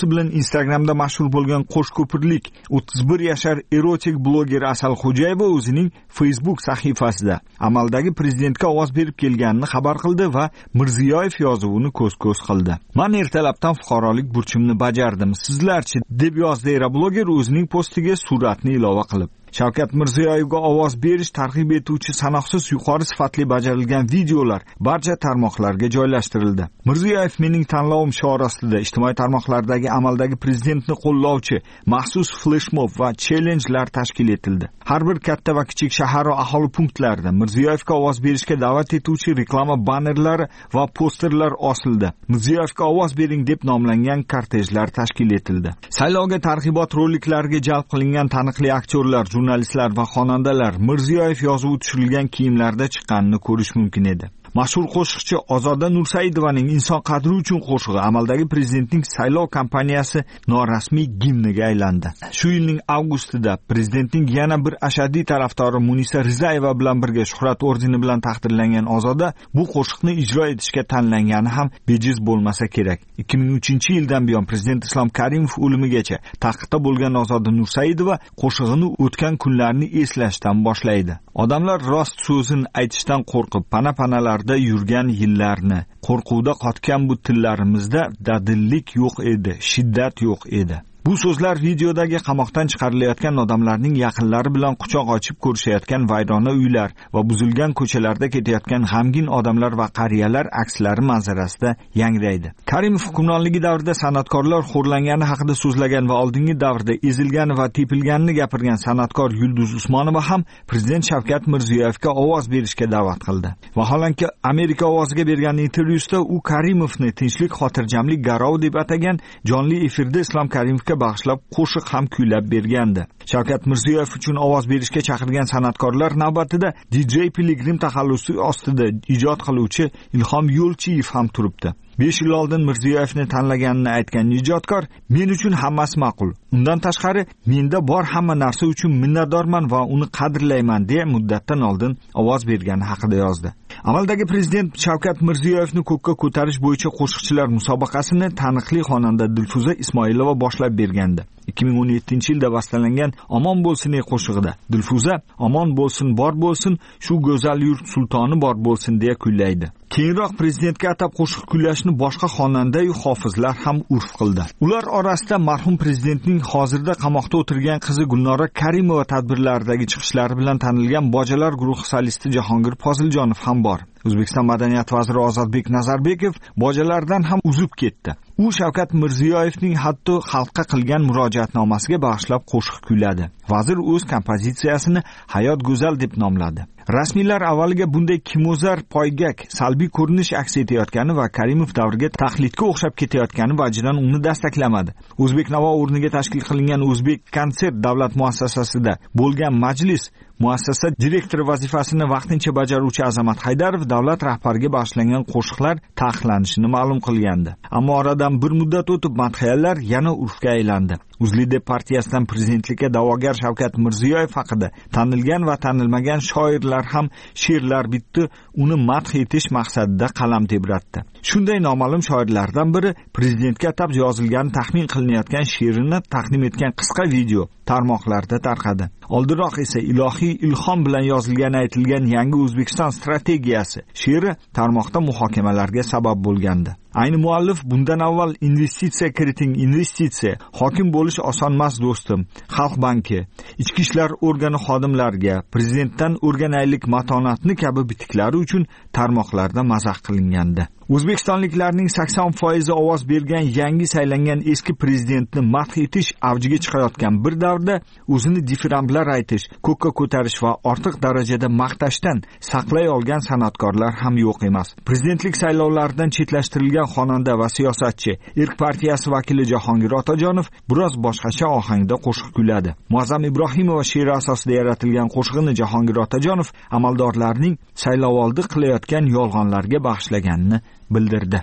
videosi bilan Instagramda mashhur bo'lgan qo'shko'pirlik 31 yashar erotik bloger Asal Xo'jayeva o'zining Facebook sahifasida amaldagi prezidentga ovoz berib kelganini xabar qildi va Mirziyoyev yozuvini ko'z-ko'z qildi. "Men ertalabdan fuqarolik burchimni bajardim. Sizlarchi?" deb yozdi bloger o'zining postiga suratni ilova qilib. Shavkat Mirziyoyevga ovoz berish targ'ib etuvchi sanoqsiz yuqori sifatli bajarilgan videolar barcha tarmoqlarga joylashtirildi. Mirziyoyev mening tanlovim shiori ostida ijtimoiy tarmoqlardagi amaldagi prezidentni qo'llovchi maxsus fleshmob va challengelar tashkil etildi. Har bir katta va kichik shahar va aholi punktlarida Mirziyoyevga ovoz berishga da'vat etuvchi reklama bannerlari va posterlar osildi. Mirziyoyevga ovoz bering deb nomlangan kortejlar tashkil etildi. Saylovga targ'ibot roliklariga jalb qilingan taniqli aktyorlar, jurnalistlar va xonandalar Mirziyoyev yozuvi tushirilgan kiyimlarda chiqqanini ko'rish mumkin edi. Mashhur qo'shiqchi Ozoda Nursaidovaning Inson qadri uchun qo'shig'i amaldagi prezidentning saylov kampaniyasi norasmiy gimniga aylandi. Shu yilning avgustida prezidentning yana bir ashaddiy tarafdori Munisa Rizayeva bilan birga Shuhrat ordeni bilan taqdirlangan Ozoda bu qo'shiqni ijro etishga tanlangani ham bejiz bo'lmasa kerak. 2003-yildan buyon prezident Islom Karimov o'limigacha taqiqda bo'lgan Ozoda Nursaidova qo'shig'ini o'tgan kunlarni eslashdan boshlaydi. Odamlar rost so'zini aytishdan qo'rqib, pana-panalarda yurgan yillarni, qo'rquvda qotgan bu tillarimizda dadillik yo'q edi, shiddat yo'q edi. Bu so'zlar videodagi qamoqdan chiqarilayotgan odamlarning yaqinlari bilan quchoq ochib ko'rishayotgan vayrona uylar va buzilgan ko'chalarda ketayotgan g'amgin odamlar va qariyalar akslari manzarasida yangraydi. Karimov hukmronligi davrida san'atkorlar xo'rlangani haqida so'zlagan va oldingi davrda ezilgani va tepilganini gapirgan san'atkor Yulduz Usmonova ham prezident Shavkat Mirziyoyevga ovoz berishga da'vat qildi. Vaholanki Amerika ovoziga bergan intervyusida u Karimovni tinchlik, xotirjamlik garov deb atagan, jonli efirda Islom Karimovga bag'ishlab qo'shiq ham kuylab bergandi. Shavkat Mirziyoyev uchun ovoz berishga chaqirgan san'atkorlar navbatida DJ Piligrim taxallusi ostida ijod qiluvchi Ilhom Yo'lchiyev ham turibdi. 5 yil oldin Mirziyoyevni tanlaganini aytgan ijodkor men uchun hammasi ma'qul. Undan tashqari menda bor hamma narsa uchun minnatdorman va uni qadrlayman deya muddatdan oldin ovoz bergani haqida yozdi. Amaldagi prezident Shavkat Mirziyoyevni ko'kka ko'tarish bo'yicha qo'shiqchilar musobaqasini taniqli xonanda Dilfuza Ismoilova boshlab bergandi. 2017-yilda bastalangan Omon bo'lsin ey qo'shig'ida Dilfuza omon bo'lsin, bor bo'lsin, shu go'zal yurt sultoni bor bo'lsin deya kuylaydi. Keyinroq prezidentga atab qo'shiq kuylashni boshqa xonanda-yu hofizlar ham urf qildi. Ular orasida marhum prezidentning hozirda qamoqda o'tirgan qizi Gulnora Karimova tadbirlaridagi chiqishlari bilan tanilgan Bojalar guruhi solisti Jahongir Poziljonov ham bor. O'zbekiston madaniyat vaziri Ozodbek Nazarbekov bojalardan ham uzib ketdi. U Shavkat Mirziyoyevning hatto xalqqa qilgan murojaatnomasiga bag'ishlab qo'shiq kuyladi. Vazir o'z kompozitsiyasini Hayot go'zal deb nomladi. Rasmiylar avvaliga bunday kimozar poygak salbiy ko'rinish aks etayotgani va Karimov davriga taqlidga o'xshab ketayotgani vajidan uni dastaklamadi. O'zbek Navo o'rniga tashkil qilingan O'zbek konsert davlat muassasasida bo'lgan majlis muassasa direktori vazifasini vaqtincha bajaruvchi Azamat Haydarov davlat rahbariga bag'ishlangan qo'shiqlar taqiqlanishini ma'lum qilgandi. Ammo oradan bir muddat o'tib madhiyalar yana urfga aylandi. Uzlidep partiyasidan prezidentlikka da'vogar Shavkat Mirziyoyev haqida tanilgan va tanilmagan shoirlar ham she'rlar bitdi, uni madh etish maqsadida qalam tebratdi. Shunday noma'lum shoirlardan biri prezidentga atab yozilgan taxmin qilinayotgan she'rini taqdim etgan qisqa video tarmoqlarda tarqadi. Oldinroq esa ilohiy ilhom bilan yozilgan aytilgan yangi O'zbekiston strategiyasi she'ri tarmoqda muhokamalarga sabab bo'lgandi. Ayni muallif bundan avval investitsiya kiriting, investitsiya, hokim bo'lish osonmas do'stim, Xalq banki, ichki ishlar organi xodimlariga prezidentdan o'rganaylik matonatni kabi bitiklari uchun tarmoqlarda mazax qilingandi. O'zbekistonliklarning 80% ovoz bergan yangi saylangan eski prezidentni madh etish avjiga chiqayotgan bir davrda o'zini difiramblar aytish, ko'kka ko'tarish va ortiq darajada maqtashdan saqlay olgan san'atkorlar ham yo'q emas. Prezidentlik saylovlaridan chetlashtirilgan xonanda va siyosatchi Irq partiyasi vakili Jahongir Otajonov biroz boshqacha ohangda qo'shiq kuyladi. Muazzam Ibrohimova she'ri asosida yaratilgan qo'shig'ini Jahongir Otajonov amaldorlarning saylovoldi qilayotgan yolg'onlarga bag'ishlaganini bildirdi.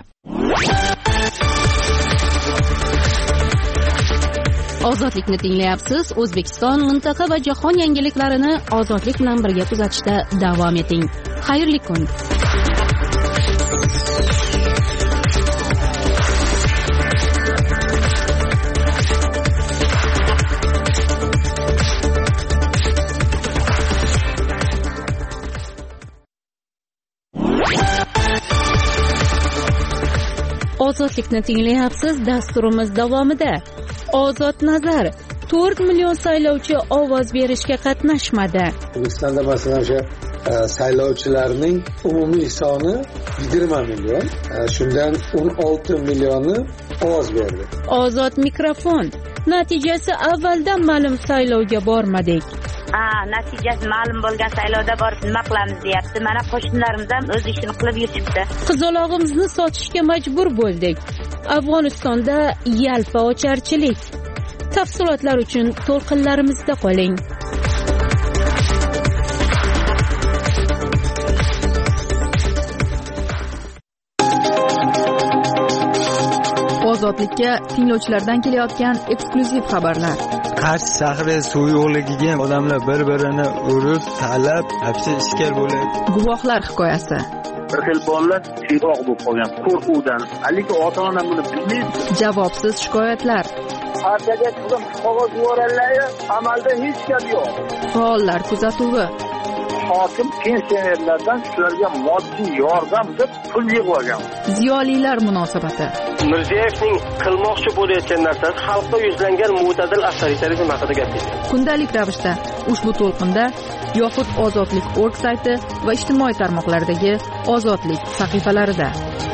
Ozodlikni tinglayapsiz. O'zbekiston, mintaqa va jahon yangiliklarini ozodlik bilan birga kuzatishda davom eting. Xayrli kun. Ozodlikni tinglayapsiz. Dasturimiz davomida ozod nazar 4 million saylovchi ovoz berishga qatnashmadi. O'zbekistonda masalan o'sha saylovchilarning umumiy soni 20 million. Shundan 16 millioni ovoz berdi. Ozod mikrofon. Natijasi avvaldan ma'lum saylovga bormadik. Natijasi ma'lum bo'lgan saylovda borib nima qilamiz deyapti. Mana qo'shnilarimiz ham o'z ishini qilib yuribdi. Qizalog'imizni sotishga majbur bo'ldik. Afg'onistonda yalpi ocharchilik. Tafsilotlar uchun to'lqinlarimizda qoling. Ozodlikka tinglovchilardan kelayotgan eksklyuziv xabarlar. Qarshi shahri suv yo'qligiga odamlar bir-birini urib, talab, hapsi ishkal bo'ladi. Guvohlar hikoyasi. Bir xil bolalar tiyroq bo'lib qolgan qo'rquvdan. Lekin ota-ona buni bilmaydi. Javobsiz shikoyatlar. Partiyaga turib qog'oz yuborganlar, amalda hech gap yo'q. Faollar kuzatuvi. Hokim pensionerlardan shularga moddiy yordam deb pul yig'ib olgan. Ziyolilar munosabati. Mirziyevning qilmoqchi bo'layotgan narsasi xalqqa yuzlangan mo'tadil avtoritarizm haqida gapirdi. Kundalik ravishda ushbu to'lqinda yoxud ozodlik.org sayti va ijtimoiy tarmoqlardagi ozodlik sahifalarida.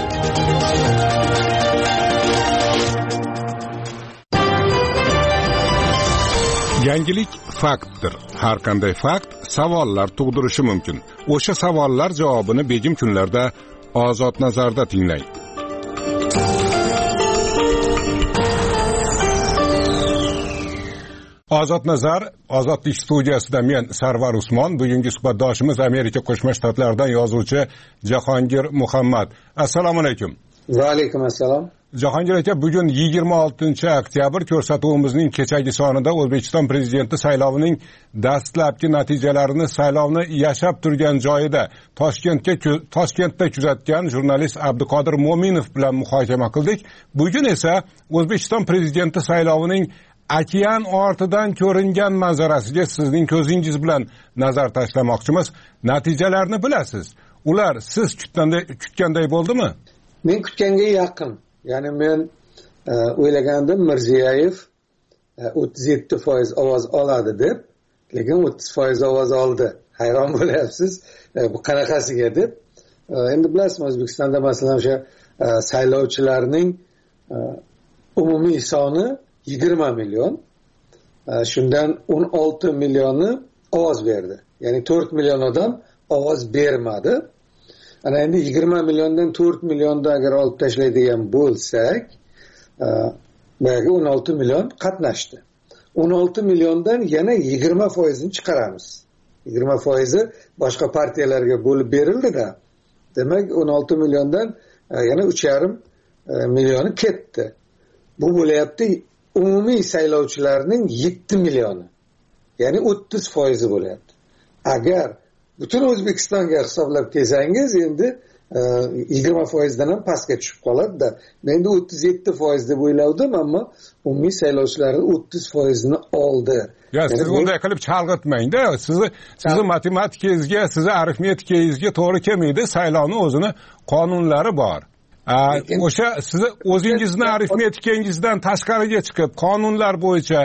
Yangilik faktdir. Har qanday fakt savollar tug'dirishi mumkin. O'sha savollar javobini begim kunlarda Ozod nazarda tinglang. Ozod nazar, Ozodlik studiyasida men Sarvar Usmon, bugungi suhbatdoshimiz Amerika Qo'shma Shtatlaridan yozuvchi Jahongir Muhammad. Assalomu alaykum. Va alaykum assalom. Jahongir aka, bugun 26-oktyabr ko'rsatuvimizning kechagi sonida O'zbekiston prezidenti saylovining dastlabki natijalarini saylovni yashab turgan joyida Toshkentda kuzatgan jurnalist Abduqodir Mo'minov bilan muhokama qildik. Bugun esa O'zbekiston prezidenti saylovining okean ortidan ko'ringan manzarasiga sizning ko'zingiz bilan nazar tashlamoqchimiz. Natijalarni bilasiz. Ular siz kutganday bo'ldimi? Men kutganga yaqin. Ya'ni men o'ylagandim Mirziyoyev 37% ovoz oladi deb, lekin 30% ovoz oldi. Hayron bo'lyapsiz, bu qanaqasiga deb. Endi bilasizmi, O'zbekistonda masalan o'sha saylovchilarning umumiy soni 20 million. Shundan 16 millioni ovoz berdi. Ya'ni 4 million odam ovoz bermadi. Ana endi 20 milliondan 4 millionni agar olib tashlaydigan bo'lsak, boyagi 16 million qatnashdi. 16 milliondan yana 20% chiqaramiz. 20% boshqa partiyalarga bo'lib berildi-da. Demak, 16 milliondan yana 3,5 millioni ketdi. Bu bo'layapti umumiy saylovchilarning 7 millioni. Ya'ni 30% bo'layapti. Agar butun O'zbekistonga hisoblab kelsangiz, endi 20% dan ham pastga tushib qoladi-da. Men endi 37% deb o'ylavdim, ammo umumiy saylovchilarning 30% ni oldi. Ya siz bunday qilib chalg'itmang-da. Sizni matematikangizga, sizni arifmetikangizga to'g'ri kelmaydi. Saylovning o'zini qonunlari bor. O'sha siz o'zingizni arifmetikangizdan tashqariga chiqib, qonunlar bo'yicha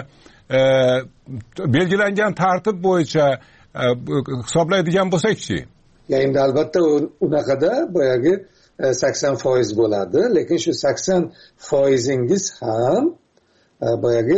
belgilangan tartib bo'yicha hisoblaydigan bo'lsak-chi? Ya endi albatta unaqada boyagi 80% bo'ladi, lekin shu 80%ingiz ham boyagi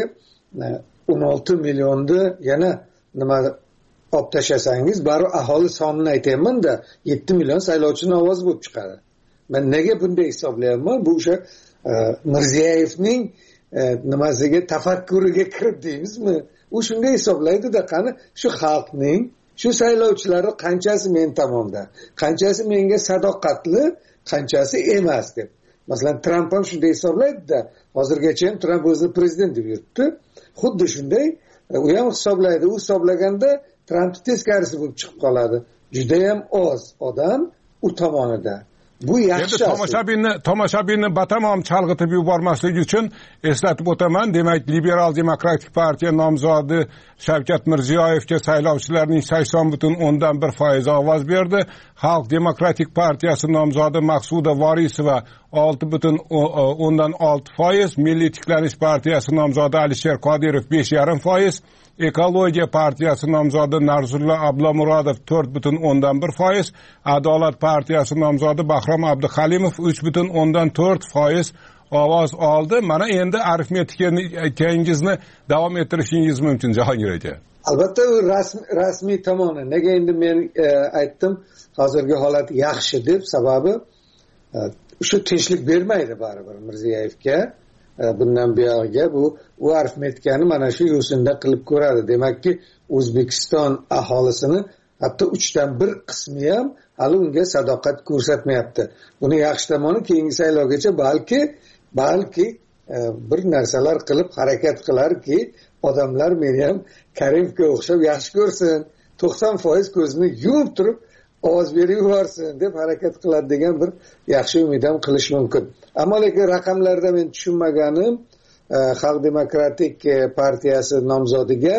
16 millionni yana nima olib tashlasangiz, bari aholi sonini aytayman-da, 7 million saylovchining ovozi bo'lib chiqadi. Men nega bunday hisoblayapman? Bu o'sha Mirziyoyevning nimasiga, tafakkuriga kirib deymizmi? U shunday hisoblaydi-da, qani shu xalqning, shu saylovchilari qanchasi men tomonda, qanchasi menga sadoqatli, qanchasi emas deb. Masalan, Tramp ham shunday hisoblaydi-da, hozirgacha ham Tramp o'zini prezident deb yuribdi. Xuddi shunday u ham hisoblaydi. U hisoblaganda Trampning teskarisi bo'lib chiqib qoladi. Juda ham oz odam u tomonida. bu yaxshi. Endi tomoshabinni batamom chalg'itib yubormaslik uchun eslatib o'taman. Demak, Liberal demokratik partiya nomzodi Shavkat Mirziyoyevga saylovchilarning 80.1% ovoz berdi. Xalq demokratik partiyasi nomzodi Maqsuda Vorisova 6.6%, Milliy tiklanish partiyasi nomzodi Alisher Qodirov 5.5%, Ekologiya partiyasi nomzodi Narzullo Ablomurodov 4.1%, Adolat partiyasi nomzodi Bahrom Abduhalimov 3.4% ovoz oldi. Mana endi arifmetikaningizni davom ettirishingiz mumkin, Jahongir aka. Albatta, u rasmiy tomoni. Nega endi men aytdim, hozirgi holat yaxshi deb, sababi shu tinchlik bermaydi baribir Mirziyoyevga. Bundan buyog'iga u arifmetikani mana shu yo'sinda qilib ko'radi. Demakki, O'zbekiston aholisini hatto 1/3 qismi ham hali unga sadoqat ko'rsatmayapti. Buni yaxshi tomoni, keyingi saylovgacha balki bir narsalar qilib harakat qilarki, odamlar meni ham Karimovga o'xshab yaxshi ko'rsin, 90% ko'zini yumib turib ovoz berib yuborsin deb harakat qiladi degan bir yaxshi umid ham qilish mumkin. Ammo lekin raqamlarda men tushunmaganim, Xalq demokratik partiyasi nomzodiga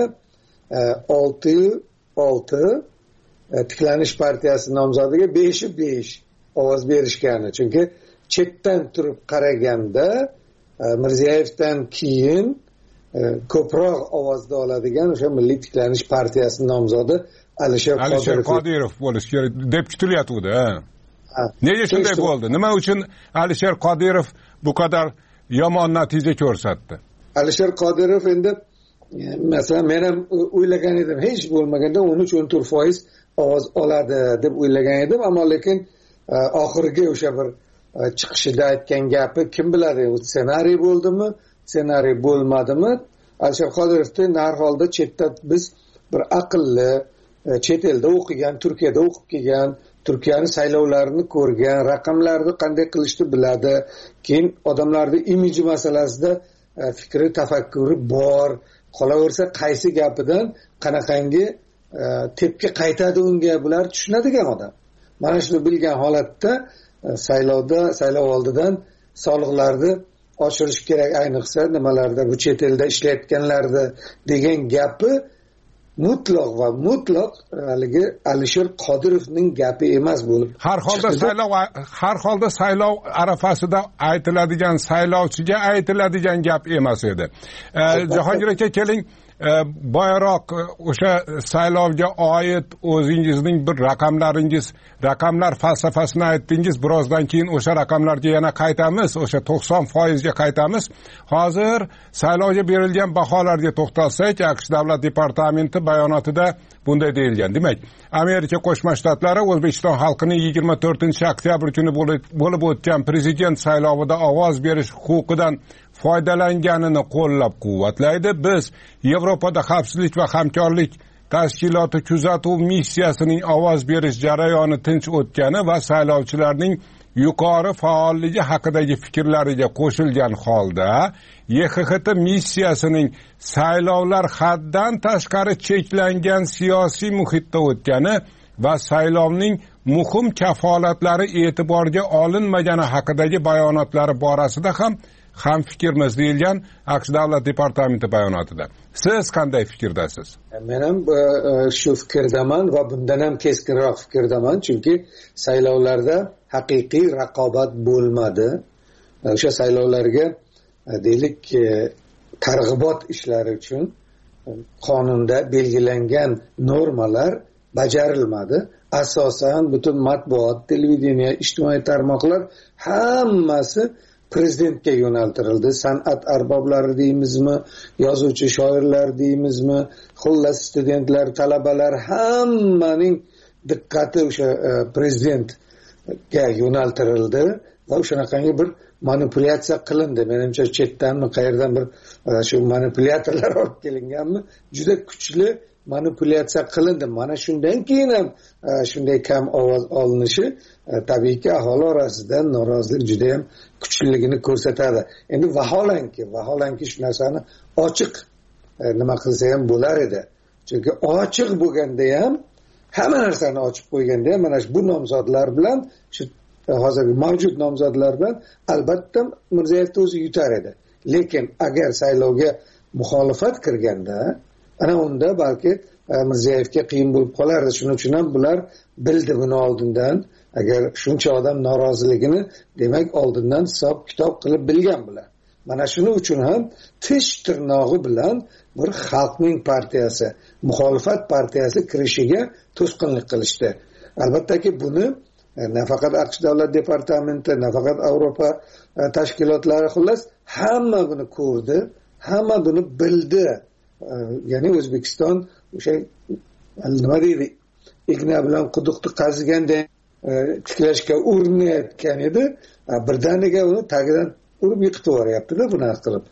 6, tiklanish partiyasi nomzodiga 5 ovoz berishgani. Chunki chetdan turib qaraganda Mirziyoyevdan keyin ko'proq ovozni oladigan o'sha Milliy tiklanish partiyasi nomzodi Alisher Qodirov bo'lishi kerak deb kutilyapti. Nega shunday bo'ldi? Nima uchun Alisher Qodirov bu qadar yomon natija ko'rsatdi? Alisher Qodirov endi masalan men ham o'ylagan edim, hech bo'lmaganda 13-14% ovoz oladi deb o'ylagan edim, ammo lekin oxirgi o'sha bir chiqishida aytgan gapi kim biladi, u ssenariy bo'ldimi, ssenariy bo'lmadimi? Alisher Qodirovni har holda chetda biz bir aqlli, chet elda o'qigan, Turkiyada o'qib kelgan, Turkiyaning saylovlarini ko'rgan, raqamlarni qanday qilishni biladi. Keyin odamlarning imiji masalasida fikri, tafakkuri bor. Qolaversa qaysi gapidan qanaqangi tepki qaytadi unga, bular tushunadigan odam. Mana shuni bilgan holatda saylov oldidan soliqlarni oshirish kerak, ayniqsa nimalarda bu chet elda ishlayotganlarda degan gapi mutlaq haligi Alisher Qodirovning gapi emas bo'lib. Har holda saylov arafasida aytiladigan, saylovchiga aytiladigan gap emas edi. Jahongir aka, keling, boyroq o'sha saylovga oid o'zingizning bir raqamlar falsafasini aytdingiz. Birozdan keyin o'sha raqamlarga yana qaytamiz, o'sha 90% ga qaytamiz. Hozir saylovga berilgan baholarga to'xtalsak, AQSh Davlat departamenti bayonotida bunday deyilgan. Demak, Amerika Qo'shma Shtatlari O'zbekiston xalqining 24-oktyabr kuni bo'lib o'tgan prezident saylovida ovoz berish huquqidan foydalanganini qo'llab-quvvatlaydi. Biz Yevropada xavfsizlik va hamkorlik tashkiloti kuzatuv missiyasining ovoz berish jarayoni tinch o'tgani va saylovchilarning yuqori faolligi haqidagi fikrlariga qo'shilgan holda YXHT missiyasining saylovlar haddan tashqari cheklangan siyosiy muhitda o'tgani va saylovning muhim kafolatlari e'tiborga olinmagani haqidagi bayonotlari borasida ham fikrmiz deyilgan AQSh Davlat departamenti bayonotida. Siz qanday fikrdasiz? Men ham shu fikrdaman va bundan ham keskinroq fikrdaman, chunki saylovlarda haqiqiy raqobat bo'lmadi. O'sha saylovlarga deylik targ'ibot ishlari uchun qonunda belgilangan normalar bajarilmadi. Asosan butun matbuot, televideniya, ijtimoiy tarmoqlar hammasi prezidentga yo'naltirildi. San'at arboblari deymizmi, yozuvchi shoirlar deymizmi, xullas studentlar, talabalar hammaning diqqati o'sha prezidentga yo'naltirildi va o'shanaqangi bir manipulyatsiya qilindi. Menimcha chetdanmi, qayerdan bir shu manipulyatorlar olib kelinganmi, juda kuchli manipulyatsiya qilindi. Mana shundan keyin ham shunday kam ovoz olinishi tabiiyki aholi orasida norozilik juda ham kuchliligini ko'rsatadi. Endi vaholanki shu narsani ochiq nima qilsa ham bo'lar edi. Chunki ochiq bo'lganda ham, hamma narsani ochib qo'yganda ham mana bu nomzodlar bilan shu hozirgi mavjud nomzodlar bilan albatta Mirziyoyevni o'zi yutar edi. Lekin agar saylovga muxolifat kirganda ana unda balki Mirziyoyevga qiyin bo'lib qolardi. Shuning uchun ham bular bildi buni oldindan. Agar shuncha odam noroziligini demak oldindan hisob kitob qilib bilgan bular. Mana shuning uchun ham tish tirnog'i bilan bir xalqning partiyasi, muxolifat partiyasi kirishiga to'sqinlik qilishdi. Albattaki buni nafaqat AQSh davlat departamenti, nafaqat Yevropa tashkilotlari, xullas hamma buni ko'rdi, hamma buni bildi. Ya'ni O'zbekiston o'sha nima deydi, igna bilan quduqni qaziganday tiklashga urinayotgan edi, birdaniga uni tagidan urib yiqitib yuboryapti-da bunaqa qilib.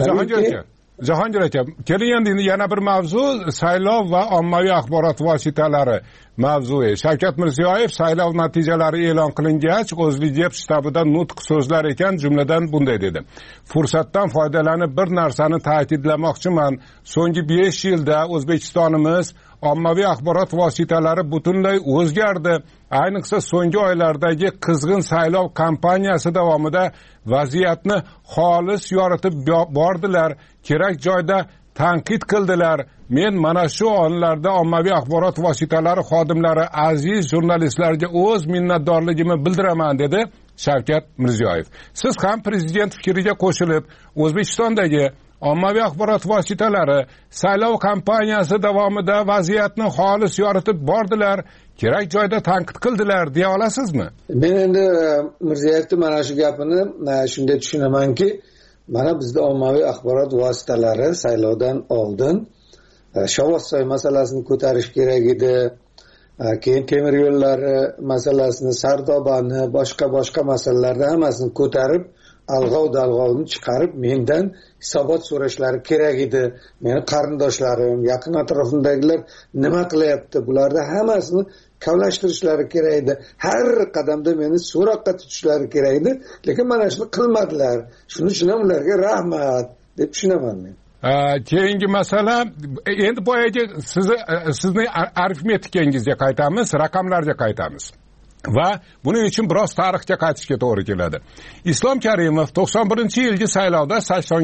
Jahongir aka, keling endi yana bir mavzu, saylov va ommaviy axborot vositalari mavzui. Shavkat Mirziyoyev saylov natijalari e'lon qilingach, O'zLiDeP shtabida nutq so'zlar ekan, jumladan bunday dedi: "Fursatdan foydalanib bir narsani ta'kidlamoqchiman. So'nggi 5 yilda O'zbekistonimiz ommaviy axborot vositalari butunlay o'zgardi. Ayniqsa so'nggi oylardagi qizg'in saylov kampaniyasi davomida vaziyatni xolis yoritib bordilar. Kerak joyda tanqid qildilar. Men mana shu onlarda ommaviy axborot vositalari xodimlari, aziz jurnalistlarga o'z minnatdorligimni bildiraman", dedi Shavkat Mirziyoyev. Siz ham prezident fikriga qo'shilib, O'zbekistondagi ommaviy axborot vositalari saylov kampaniyasi davomida vaziyatni xolis yoritib bordilar, kerak joyda tanqid qildilar deya olasizmi? Men endi Mirziyoyevning mana shu gapini shunday tushunamanki, mana bizda ommaviy axborot vositalari saylovdan oldin Shovvozsoy masalasini ko'tarish kerak edi, keyin temir yo'llari masalasini, Sardobani, boshqa masalalarni hammasini ko'tarib, alg'ov-dalg'ovni chiqarib mendan hisobot so'rashlari kerak edi. Meni qarindoshlarim, yaqin atrofimdagilar nima qilyapti, bularni hammasini kavlashtirishlari kerak edi. Har qadamda meni so'roqqa tutishlari kerak edi, lekin mana shuni qilmadilar. Shuning uchun ham ularga rahmat deb tushunaman men. Keyingi masala, endi boyagi sizning arifmetikangizga qaytamiz, raqamlarga qaytamiz. Va buning uchun biroz tarixga qaytishga to'g'ri keladi. Islom Karimov 91-yilgi saylovda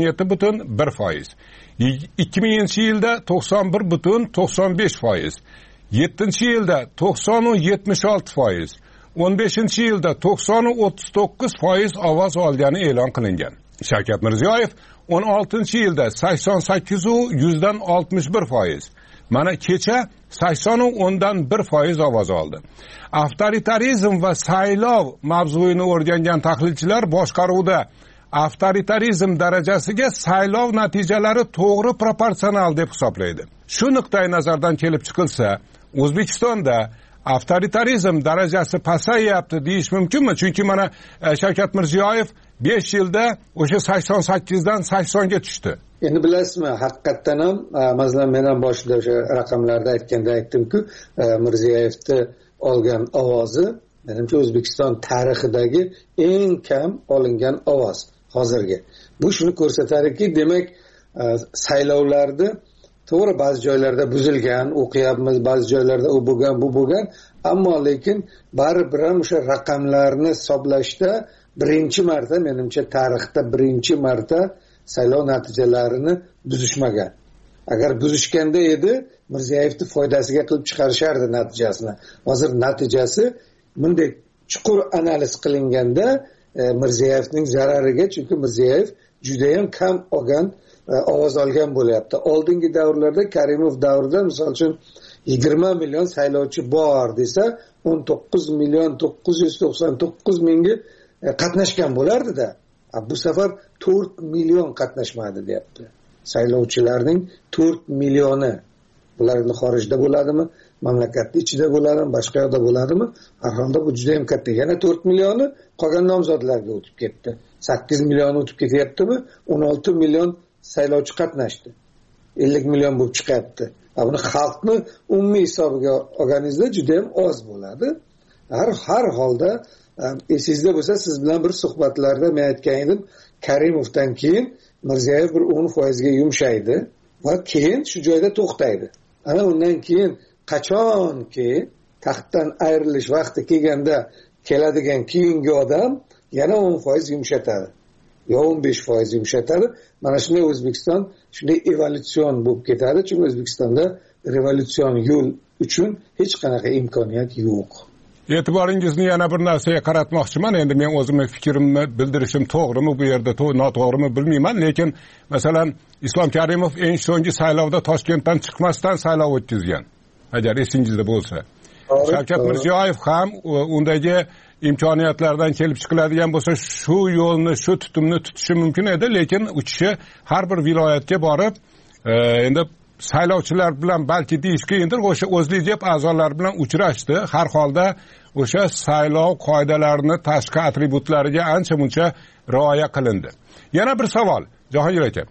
87.1%, 2000-yilda 91.95%, 7-yilda 90.76%, 15-yilda 90.39% ovoz olgani e'lon qilingan. Shavkat Mirziyoyev 16-yilda 88.61%, mana kecha 80.1% ovoz oldi. Avtoritarizm va saylov mavzuini o'rgangan tahlilchilar boshqaruvda avtoritarizm darajasiga saylov natijalari to'g'ri proporsional deb hisoblaydi. Shu nuqtai nazardan kelib chiqilsa, O'zbekistonda avtoritarizm darajasi pasayyapti deyish mumkinmi? Chunki mana Shavkat Mirziyoyev 5 yilda o'sha 88 dan 80 ga tushdi. Endi bilasizmi, haqiqatdan ham masalan men ham boshida o'sha raqamlarda aytdim-ku, Mirziyoyevni olgan ovozi menimcha O'zbekiston tarixidagi eng kam olingan ovoz hozirgi. Bu shuni ko'rsatadiki, demak saylovlarda to'g'ri ba'zi joylarda buzilgan, o'qiyapmiz, ba'zi joylarda u bo'lgan, bu bo'lgan, ammo lekin baribir ham o'sha raqamlarni hisoblashda birinchi marta, menimcha tarixda birinchi marta saylov natijalarini buzishmagan. Agar buzishganda edi, Mirziyoyevni foydasiga qilib chiqarishardi natijasini. Hozir natijasi bunday chuqur analiz qilinganda Mirziyoyevning zarariga, chunki Mirziyoyev juda ham kam olgan ovoz olgan bo'lyapti. Oldingi davrlarda, Karimov davrida misol uchun 20 million saylovchi bor desa, 19.999.000 qatnashgan bo'lardi-da. Bu safar 4 million qatnashmadi deyapti. Saylovchilarning 4 millioni. Bular xorijda bo'ladimi, mamlakatning ichida bo'ladimi, boshqa yerda bo'ladimi? Har holda bu juda ham katta. Yana 4 millioni qolgan nomzodlarga o'tib ketdi. 8 million o'tib ketyaptimi? 16 million saylovchi qatnashdi. 50 million bo'lib chiqyapti. Buni xalqni umumiy hisobiga olganingizda juda ham oz bo'ladi. Har holda esingizda bo'lsa, siz bilan bir suhbatlarda men aytgan edim, Karimovdan keyin Mirziyoyev bir 10% ga yumshaydi va keyin shu joyda to'xtaydi. Ana undan keyin qachonki taxtdan ayrilish vaqti kelganda keladigan keyingi odam yana 10% yumshatadi yo 15% yumshatadi. Mana shunday O'zbekiston shunday evolyutsion bo'lib ketadi, chunki O'zbekistonda revolyutsion yo'l uchun hech qanaqa imkoniyat yo'q. E'tiboringizni yana bir narsaga qaratmoqchiman. Endi men o'zimning fikrimni bildirishim to'g'rimi, bu yerda noto'g'rimi bilmayman, lekin masalan Islom Karimov eng so'nggi saylovda Toshkentdan chiqmasdan saylov o'tkazgan. Agar esingizda bo'lsa. Shavkat Mirziyoyev ham undagi imkoniyatlardan kelib chiqiladigan bo'lsa shu yo'lni, shu tutumni tutishi mumkin edi, lekin u kishi har bir viloyatga borib endi saylovchilar bilan balki deyish qiyindir, o'sha O'zLiDep a'zolari bilan uchrashdi. Har holda o'sha saylov qoidalarini tashqi atributlariga ancha-muncha rioya qilindi. Yana bir savol, Jahongir aka.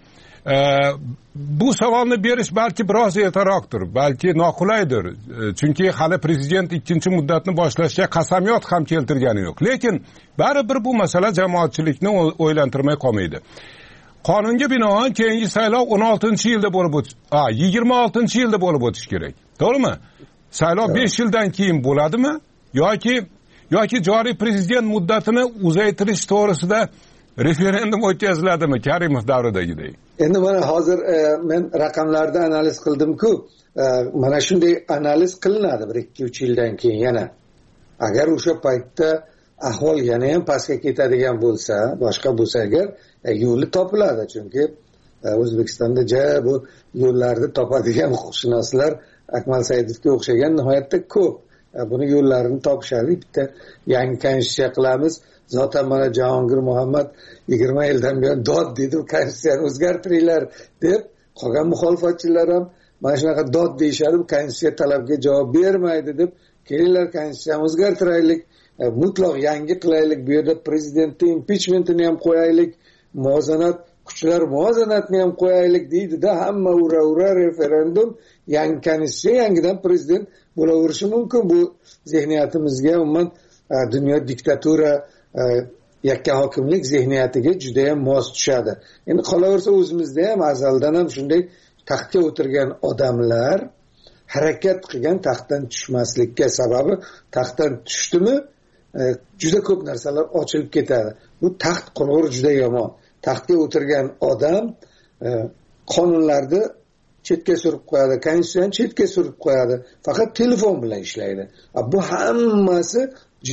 Bu savolni berish balki biroz ertaroqdir, balki noqulaydir. Chunki hali prezident ikkinchi muddatni boshlashga qasamyod ham keltirgani yo'q. Lekin baribir bu masala jamoatchilikni o'ylantirmay qolmaydi. Qonunga binoan keyingi saylov 16-yilda bo'lib 26-yilda bo'lib o'tishi kerak. To'g'rimi? Saylov 5 yildan keyin bo'ladimi? Yoki joriy prezident muddatini uzaytirish to'g'risida referendum o'tkaziladimi Karimov davridagidek? Endi mana hozir men raqamlarda analiz qildim-ku, mana shunday analiz qilinadi 1-2-3 yildan keyin yana. Agar o'sha paytda ahvol yana ham pastga ketadigan bo'lsa, boshqa bo'lsa agar yo'li topiladi, chunki O'zbekistonda bu yo'llarni topadigan huquqshunoslar Akmal Saidovga o'xshagan nihoyatda ko'p. Buni yo'llarini topishadi. Bitta yangi konstitutsiya qilamiz. Zotan mana Jahongir Muhammad 20 yildan buyon dod dedi, konstitutsiyani o'zgartiringlar deb, qolgan muxolifatchilar ham mana shunaqa dod deyishadi, konstitutsiya talabga javob bermaydi deb, kelinglar konstitutsiyani o'zgartiraylik, mutlaq yangi qilaylik, bu yerda prezidentning impichmentini ham qo'yaylik, kuchlar muvozanatini ham qo'yaylik deydi-da, hamma ura referendum, yangi konstitutsiya, yangidan prezident bo'laverishi mumkin. Bu zehniyatimizga, umuman dunyo diktatura, yakka hokimlik zehniyatiga juda ham mos tushadi. Endi qolaversa o'zimizda ham azaldan ham shunday taxtga o'tirgan odamlar harakat qilgan taxtdan tushmaslikka, sababi taxtdan tushdimi juda ko'p narsalar ochilib ketadi. Bu taxt qurg'ur juda yomon. Taxtga o'tirgan odam qonunlarni chetga surib qo'yadi, konstitutsiyani chetga surib qo'yadi, faqat telefon bilan ishlaydi. Bu hammasi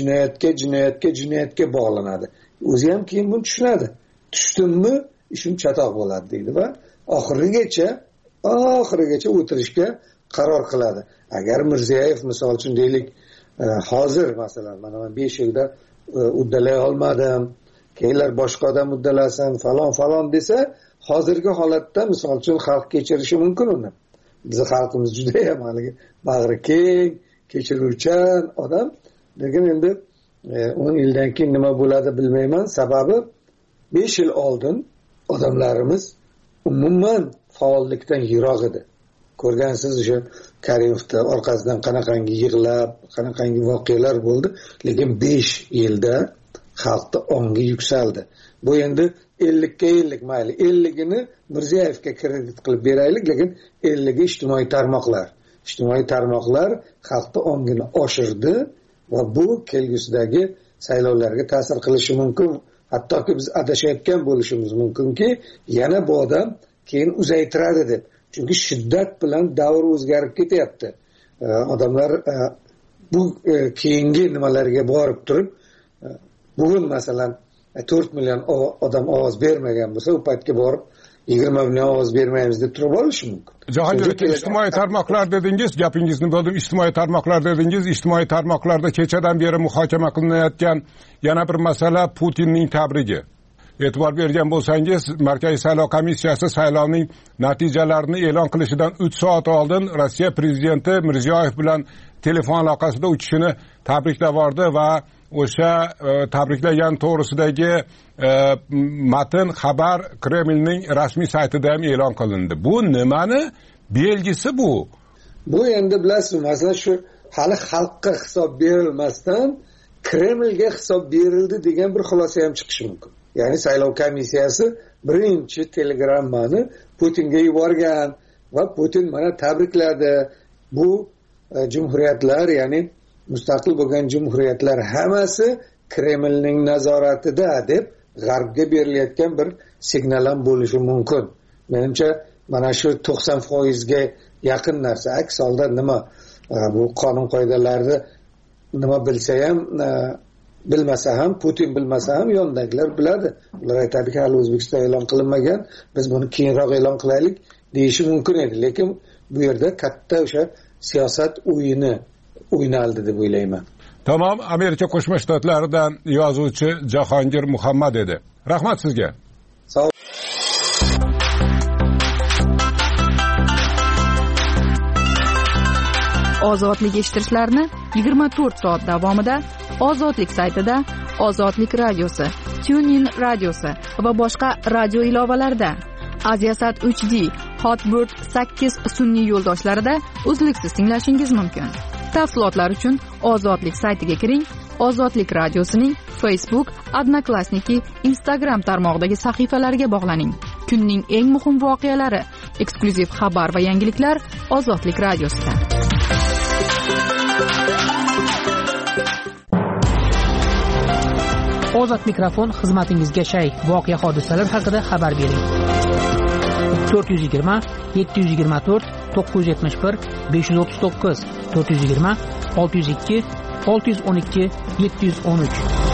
jinoyatga bog'lanadi. O'zi ham keyin buni tushunadi. Tushdimmi, ishim chatoq bo'ladi deydi va oxirigacha o'tirishga qaror qiladi. Agar Mirziyoyev misol uchun deylik, hozir masalan mana 5 yilda uddalay olmadim, keyinlar boshqa odam uddalasin, falon desa, hozirgi holatda misol uchun xalq kechirishi mumkin uni. Bizning xalqimiz juda ham haligi bag'ri keng, kechiruvchan odam. Lekin endi 10 yildan keyin nima bo'ladi bilmayman. Sababi 5 yil oldin odamlarimiz umuman faollikdan yiroq edi. Ko'rgansiz o'sha Karimovda orqasidan qanaqangi yig'lab, qanaqangi voqealar bo'ldi. Lekin 5 yilda xalqning ongi yuksaldi. Bu endi 50 ga 50 mayli. 50gini Mirziyoyevga kredit qilib beraylik, lekin 50 ijtimoiy tarmoqlar. Ijtimoiy tarmoqlar xalqning ongini oshirdi va bu kelgusidagi saylovlarga ta'sir qilishi mumkin. Hattoki biz adashayotgan bo'lishimiz mumkinki, yana bu odam keyin uzaytiradi deb. Chunki shiddat bilan davr o'zgarib ketyapti. Odamlar bu keyingi nimalarga borib turib, bugun masalan 4 million odam ovoz bermagan bo'lsa, u paytga borib 20 million ovoz bermaymiz deb turib olishi mumkin. Jahongir aka, ijtimoiy tarmoqlar dedingiz, gapingizni bo'ldim. Ijtimoiy tarmoqlar dedingiz, ijtimoiy tarmoqlarda kechadan beri muhokama qilinayotgan yana bir masala Putinning tabrigi. E'tibor bergan bo'lsangiz, Markaziy saylov komissiyasi saylovning natijalarini e'lon qilishidan 3 soat oldin Rossiya prezidenti Mirziyoyev bilan telefon aloqasida u kishini tabriklab bordi va o'sha tabriklagan to'g'risidagi matn xabar Kremlning rasmiy saytida ham e'lon qilindi. Bu nimani belgisi bu? Bu endi bilasizmi, masalan shu hali xalqqa hisob berilmasdan Kremlga hisob berildi degan bir xulosa ham chiqishi mumkin. Ya'ni saylov komissiyasi birinchi telegrammani Putinga yuborgan va Putin mana tabrikladi. Bu jumhuriyatlar, ya'ni mustaqil bo'lgan jumhuriyatlar hammasi Kremlning nazoratida deb g'arbga berilayotgan bir signal ham bo'lishi mumkin. Menimcha mana shu 90% yaqin narsa. Aks holda nima bu qonun qoidalarni nima bilsa ham bilmasa ham, Putin bilmasa ham yondagilar biladi. Ular aytadiki, hali O'zbekiston e'lon qilinmagan, biz buni keyinroq e'lon qilaylik deyishi mumkin edi. Lekin bu yerda katta o'sha siyosat o'yini o'ynaldi deb o'ylayman. Tamam, Amerika Qo'shma Shtatlaridan yozuvchi Jahongir Muhammad edi. Rahmat sizga. Sog' ol. Ozodlik eshittirishlarni 24 soat davomida Ozodlik saytida, Ozodlik radiosi, TuneIn radiosi va boshqa radio ilovalarida, Aziasat 3D, Hotbird 8 sun'iy yo'ldoshlarida uzluksiz tinglashingiz mumkin. Tafsilotlar uchun Ozodlik saytiga kiring. Ozodlik radiosining Facebook, Odnoklassniki, Instagram tarmog'idagi sahifalariga bog'laning. Kunning eng muhim voqealari, eksklyuziv xabar va yangiliklar Ozodlik radiosida. Ozod mikrofon xizmatingizga shay. Voqea hodisalar haqida xabar bering. 420 724 971 539 420 602 612 713.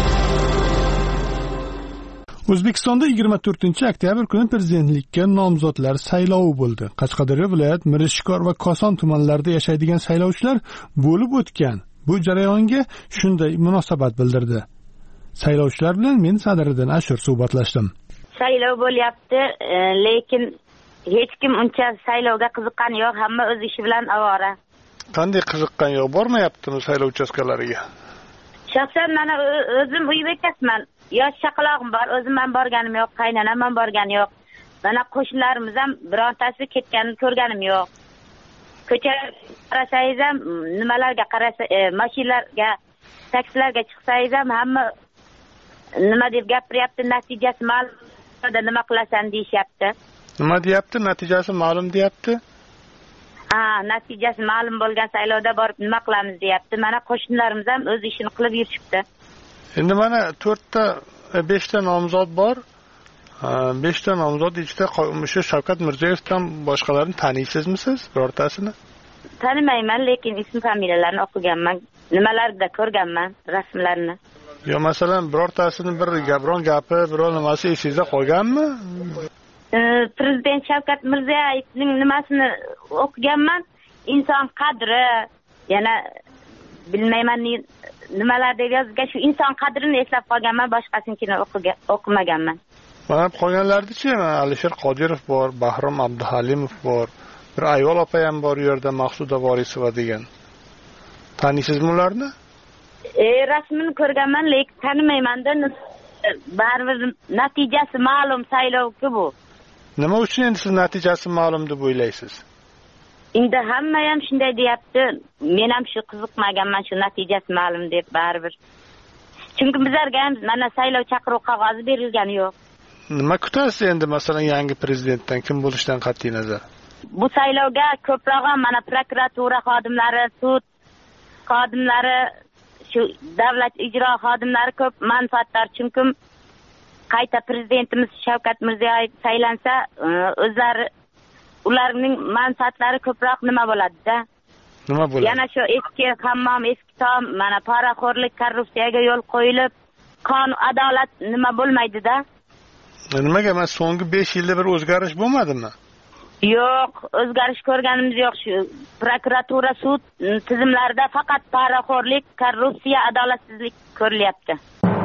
O'zbekistonda 24-oktyabr kuni prezidentlikka nomzodlar saylovi bo'ldi. Qashqadaryo viloyat Mirishkor va Koson tumanlarida yashaydigan saylovchilar bo'lib o'tgan bu jarayonga shunday munosabat bildirdi. Saylovchilar bilan men Sadiriddin Ashur suhbatlashdim. Saylov bo'lyapti, lekin hech kim uncha saylovga qiziqqani yo'q, hamma o'z ishi bilan avora. Qanday qiziqqan yo'q, bormayaptimi saylov uchastkalariga? Shaxsan mana o'zim uy bekasiman. Yosh chaqalog'im bor, o'zim ham borganim yo'q, qaynonam ham borgani yo'q. Mana qo'shnilarimiz ham birontasi ketganini ko'rganim yo'q. Ko'chaga qarasangiz ham, nimalarga qarasa, mashinalarga, taksilarga chiqsangiz ham hamma nima deb gapiryapti, natijasi ma'lum, nima qilasan deyishyapti. Nima deyapti? Natijasi ma'lum deyapti? Natijasi ma'lum bo'lgan saylovda borib nima qilamiz deyapti. Mana qo'shnilarimiz ham o'z ishini qilib yurishibdi. Endi mana 5 ta nomzod bor. 5 ta nomzod ichida o'sha Shavkat Mirziyoyevdan boshqalarini taniysizmi siz? Birortasini? Tanimayman, lekin ism familiyalarini o'qiganman, nimalarda ko'rganman, rasmlarini. Yo, masalan, birortasini biron gapi, biror nimasi esingizda qolganmi? Prezident Shavkat Mirziyoyevning nimasini o'qiganman, inson qadri, yana bilmayman nimalar deb yozgan, shu inson qadrini eslab qolganman, boshqasinikini o'qimaganman. Mana qolganlardichi, Alisher Qodirov bor, Bahrom Abduhalimov bor, bir ayol opa ham bor u yerda, Maqsuda Vorisova degan. Taniysizmi ularni? Rasmini ko'rganman, lekin tanimayman-da. Baribir natijasi ma'lum saylovku bu. Nima uchun endi siz natijasi ma'lum deb o'ylaysiz? Endi hamma ham shunday deyapti. Men ham shu qiziqmaganman, shu natijasi ma'lum deb baribir. Chunki bizlarga ham mana saylov chaqiruv qog'ozi berilgani yo'q. Nima kutasiz endi masalan yangi prezidentdan, kim bo'lishidan qat'iy nazar? Bu saylovga ko'proq mana prokuratura xodimlari, sud xodimlari, shu davlat ijro xodimlari ko'p manfaatdor. Chunki qayta prezidentimiz Shavkat Mirziyoyev saylansa, ularning manfaatlari ko'proq nima bo'ladi-da? Nima bo'ladi? Yana shu eski hammom, eski tom, mana poraxo'rlik, korrupsiyaga yo'l qo'yilib, qonun, adolat nima bo'lmaydi-da? Nimaga men so'nggi 5 yilda bir o'zgarish bo'lmadimi? Yo'q, o'zgarish ko'rganimiz yo'q. Shu prokuratura, sud tizimlarida faqat poraxo'rlik, korrupsiya, adolatsizlik ko'rilyapti.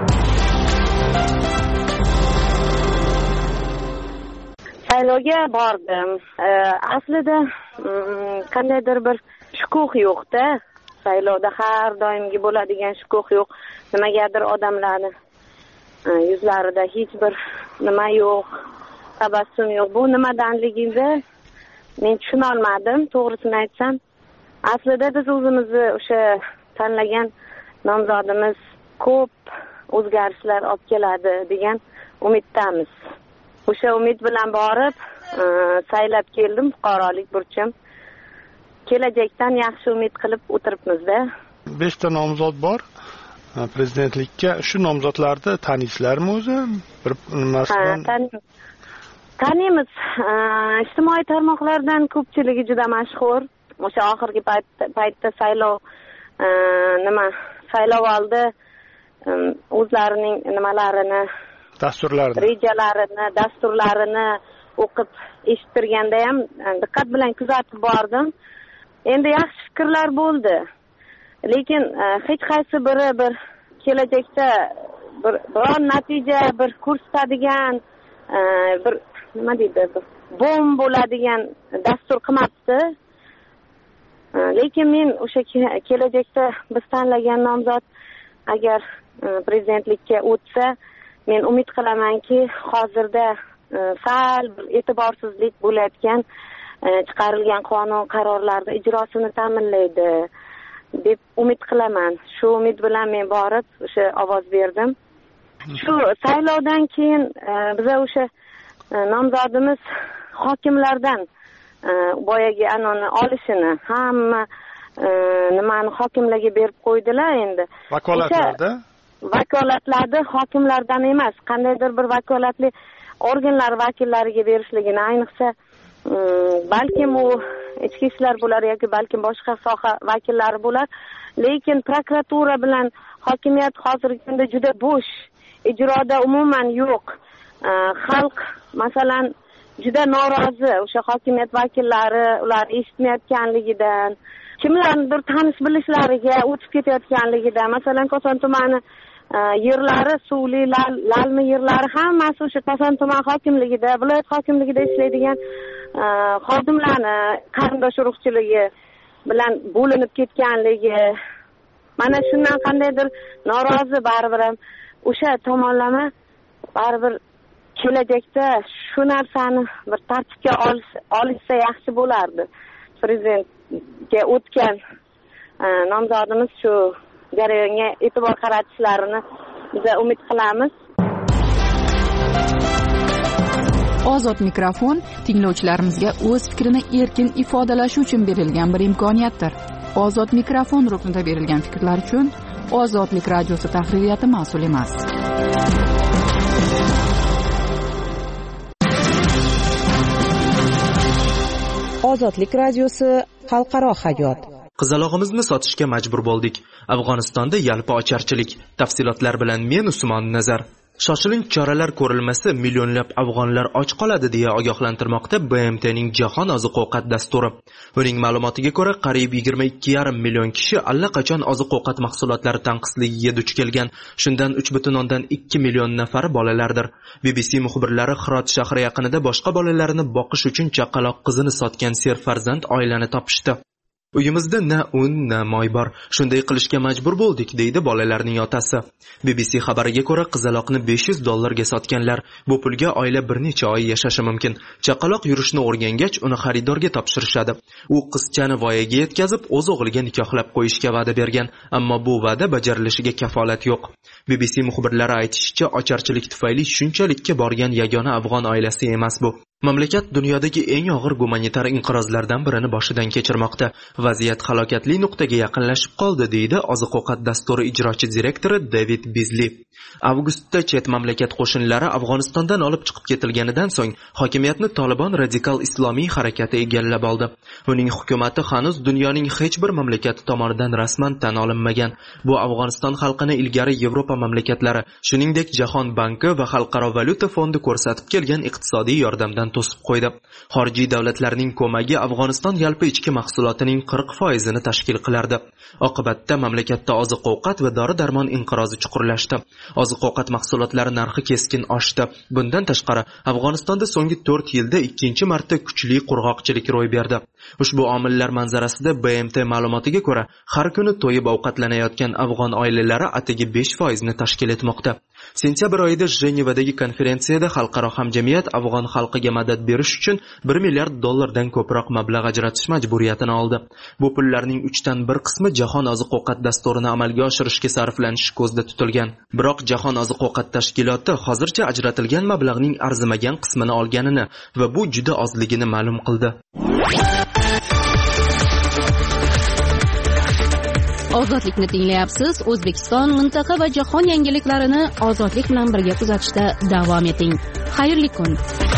Saylovga bordim. Aslida qandaydir bir shukuh yo'q-da. Saylovda har doimgi bo'ladigan shukuh yo'q. Nimagadir odamlarni yuzlarida hech bir nima yo'q, tabassum yo'q. Bu nimadanligini men tushuna olmadim, to'g'risini aytsam. Aslida biz o'zimizni o'sha tanlagan nomzodimiz ko'p o'zgarishlar olib keladi degan umiddamiz. O'sha umid bilan borib saylab keldim, fuqarolik burchim. Kelajakdan yaxshi umid qilib o'tiribmiz-da. 5 ta nomzod bor prezidentlikka. Shu nomzodlarni taniysizlarmi o'zi? Bir nimasidan taniymiz. Ijtimoiy tarmoqlardan ko'pchiligi juda mashhur. O'sha oxirgi paytda saylov oldi o'zlarining nimalarini, dasturlarini o'qib eshittirganda ham diqqat bilan kuzatib bordim. Endi yaxshi fikrlar bo'ldi. Lekin hech qaysi biri bir kelajakda biron natija bir ko'rsatadigan bir nima deydi, bom bo'ladigan dastur qilmabdi. Lekin men o'sha kelajakda biz tanlagan nomzod agar prezidentlikka o'tsa, men umid qilamanki, hozirda sal bir e'tiborsizlik bo'layotgan chiqarilgan qonun qarorlarning ijrosini ta'minlaydi deb umid qilaman. Shu umid bilan men borib o'sha ovoz berdim. Shu saylovdan keyin biza o'sha nomzodimiz hokimlardan boyagi anoni olishini hamma nimani hokimlarga berib qo'ydilar. Endi vakolatlarni hokimlardan emas, qandaydir bir vakolatli organlar vakillariga berishligini, ayniqsa balkim u ichki ishlar bo'lar yoki balkim boshqa soha vakillari bo'lar. Lekin prokuratura bilan hokimiyat hozirgi kunda juda bo'sh, ijroda umuman yo'q. Xalq masalan juda norozi o'sha hokimiyat vakillari ular eshitmayotganligidan, kimlarnidir tanish bilishlariga o'tib ketayotganligidan. Masalan, Koson tumani yerlari, suvli, lalmi yerlari hammasi o'sha Koson tuman hokimligida, viloyat hokimligida ishlaydigan xodimlarni qarindosh urug'chiligi bilan bo'linib ketganligi. Mana shundan qandaydir norozi baribir ham o'sha tomonlama baribir kelajakda shu narsani bir tartibga olishsa yaxshi bo'lardi. Prezidentga o'tgan nomzodimiz shu jarayonga e'tibor qaratishlarini biz umid qilamiz. Ozod mikrofon tinglovchilarimizga o'z fikrini erkin ifodalashi uchun berilgan bir imkoniyatdir. Ozod mikrofon ruknida berilgan fikrlar uchun Ozodlik radiosi tahririyati mas'ul emas. Ozodlik radiosi xalqaro hayot. Qizalog'imizni sotishga majbur bo'ldik. Afg'onistonda yalpi ocharchilik. Tafsilotlar bilan men Usmon Nazar. Shoshilinch choralar ko'rilmasa millionlab afg'onlar och qoladi deya ogohlantirmoqda BMTning Jahon oziq-ovqat dasturi. Uning ma'lumotiga ko'ra, qariyb 22,5 million kishi allaqachon oziq-ovqat mahsulotlari tanqisligiga duch kelgan. Shundan 3,2 million nafari bolalardir. BBC muxbirlari Hirot shahri yaqinida boshqa bolalarini boqish uchun chaqaloq qizini sotgan serfarzand oilani topishdi. Uyimizda na un, na moy bor. Shunday qilishga majbur bo'ldik, deydi bolalarning otasi. BBC xabariga ko'ra, qizaloqni $500 sotganlar. Bu pulga oila bir necha oy yashashi mumkin. Chaqaloq yurishni o'rgangach, uni xaridorga topshirishadi. U qizchani voyaga yetkazib, o'z o'g'liga nikohlab qo'yishga va'da bergan, ammo bu va'da bajarilishiga kafolat yo'q. BBC muxbirlari aytishicha, ocharchilik tufayli shunchalikka borgan yagona afg'on oilasi emas bu. Mamlakat dunyodagi eng og'ir gumanitar inqirozlardan birini boshidan kechirmoqda. Vaziyat halokatli nuqtaga yaqinlashib qoldi, deydi oziq-ovqat dasturi ijrochi direktori David Bizli. Avgustda chet mamlakat qo'shinlari Afg'onistondan olib chiqib ketilganidan so'ng hokimiyatni Taliban radikal islomiy harakati egallab oldi. Uning hukumati hanuz dunyoning hech bir mamlakati tomonidan rasman tan olinmagan. Bu Afg'oniston xalqini ilgari Yevropa mamlakatlari, shuningdek Jahon banki va Xalqaro valyuta fondi ko'rsatib kelgan iqtisodiy yordamdan to'sib qo'ydi. Xorijiy davlatlarning ko'magi Afg'oniston yalpi ichki mahsulotining 40% tashkil qilardi. Oqibatda mamlakatda oziq-ovqat va dori-darmon inqirozi chuqurlashdi. Oziq-ovqat mahsulotlari narxi keskin oshdi. Bundan tashqari, Afg'onistonda so'nggi 4 yilda ikkinchi marta kuchli qurg'oqchilik ro'y berdi. Ushbu omillar manzarasida BMT ma'lumotiga ko'ra, har kuni to'yib ovqatlanayotgan afg'on oilalari atigi 5% ni tashkil etmoqda. Sentyabr oyida Jenevadagi konferensiyada xalqaro hamjamiyat afg'on xalqiga madad berish uchun $1 milliard ko'proq mablag' ajratish majburiyatini oldi. Bu pullarning 3/1 qismi Jahon oziq-ovqat dasturini amalga oshirishga sarflanishi ko'zda tutilgan. Biroq Jahon oziq-ovqat tashkiloti hozircha ajratilgan mablag'ning arzimagan qismini olganini va bu juda ozligini ma'lum qildi. ozodlikni tinglayapsiz. O'zbekiston, mintaqa va jahon yangiliklarini ozodlik bilan birga kuzatishda davom eting. Xayrli kun.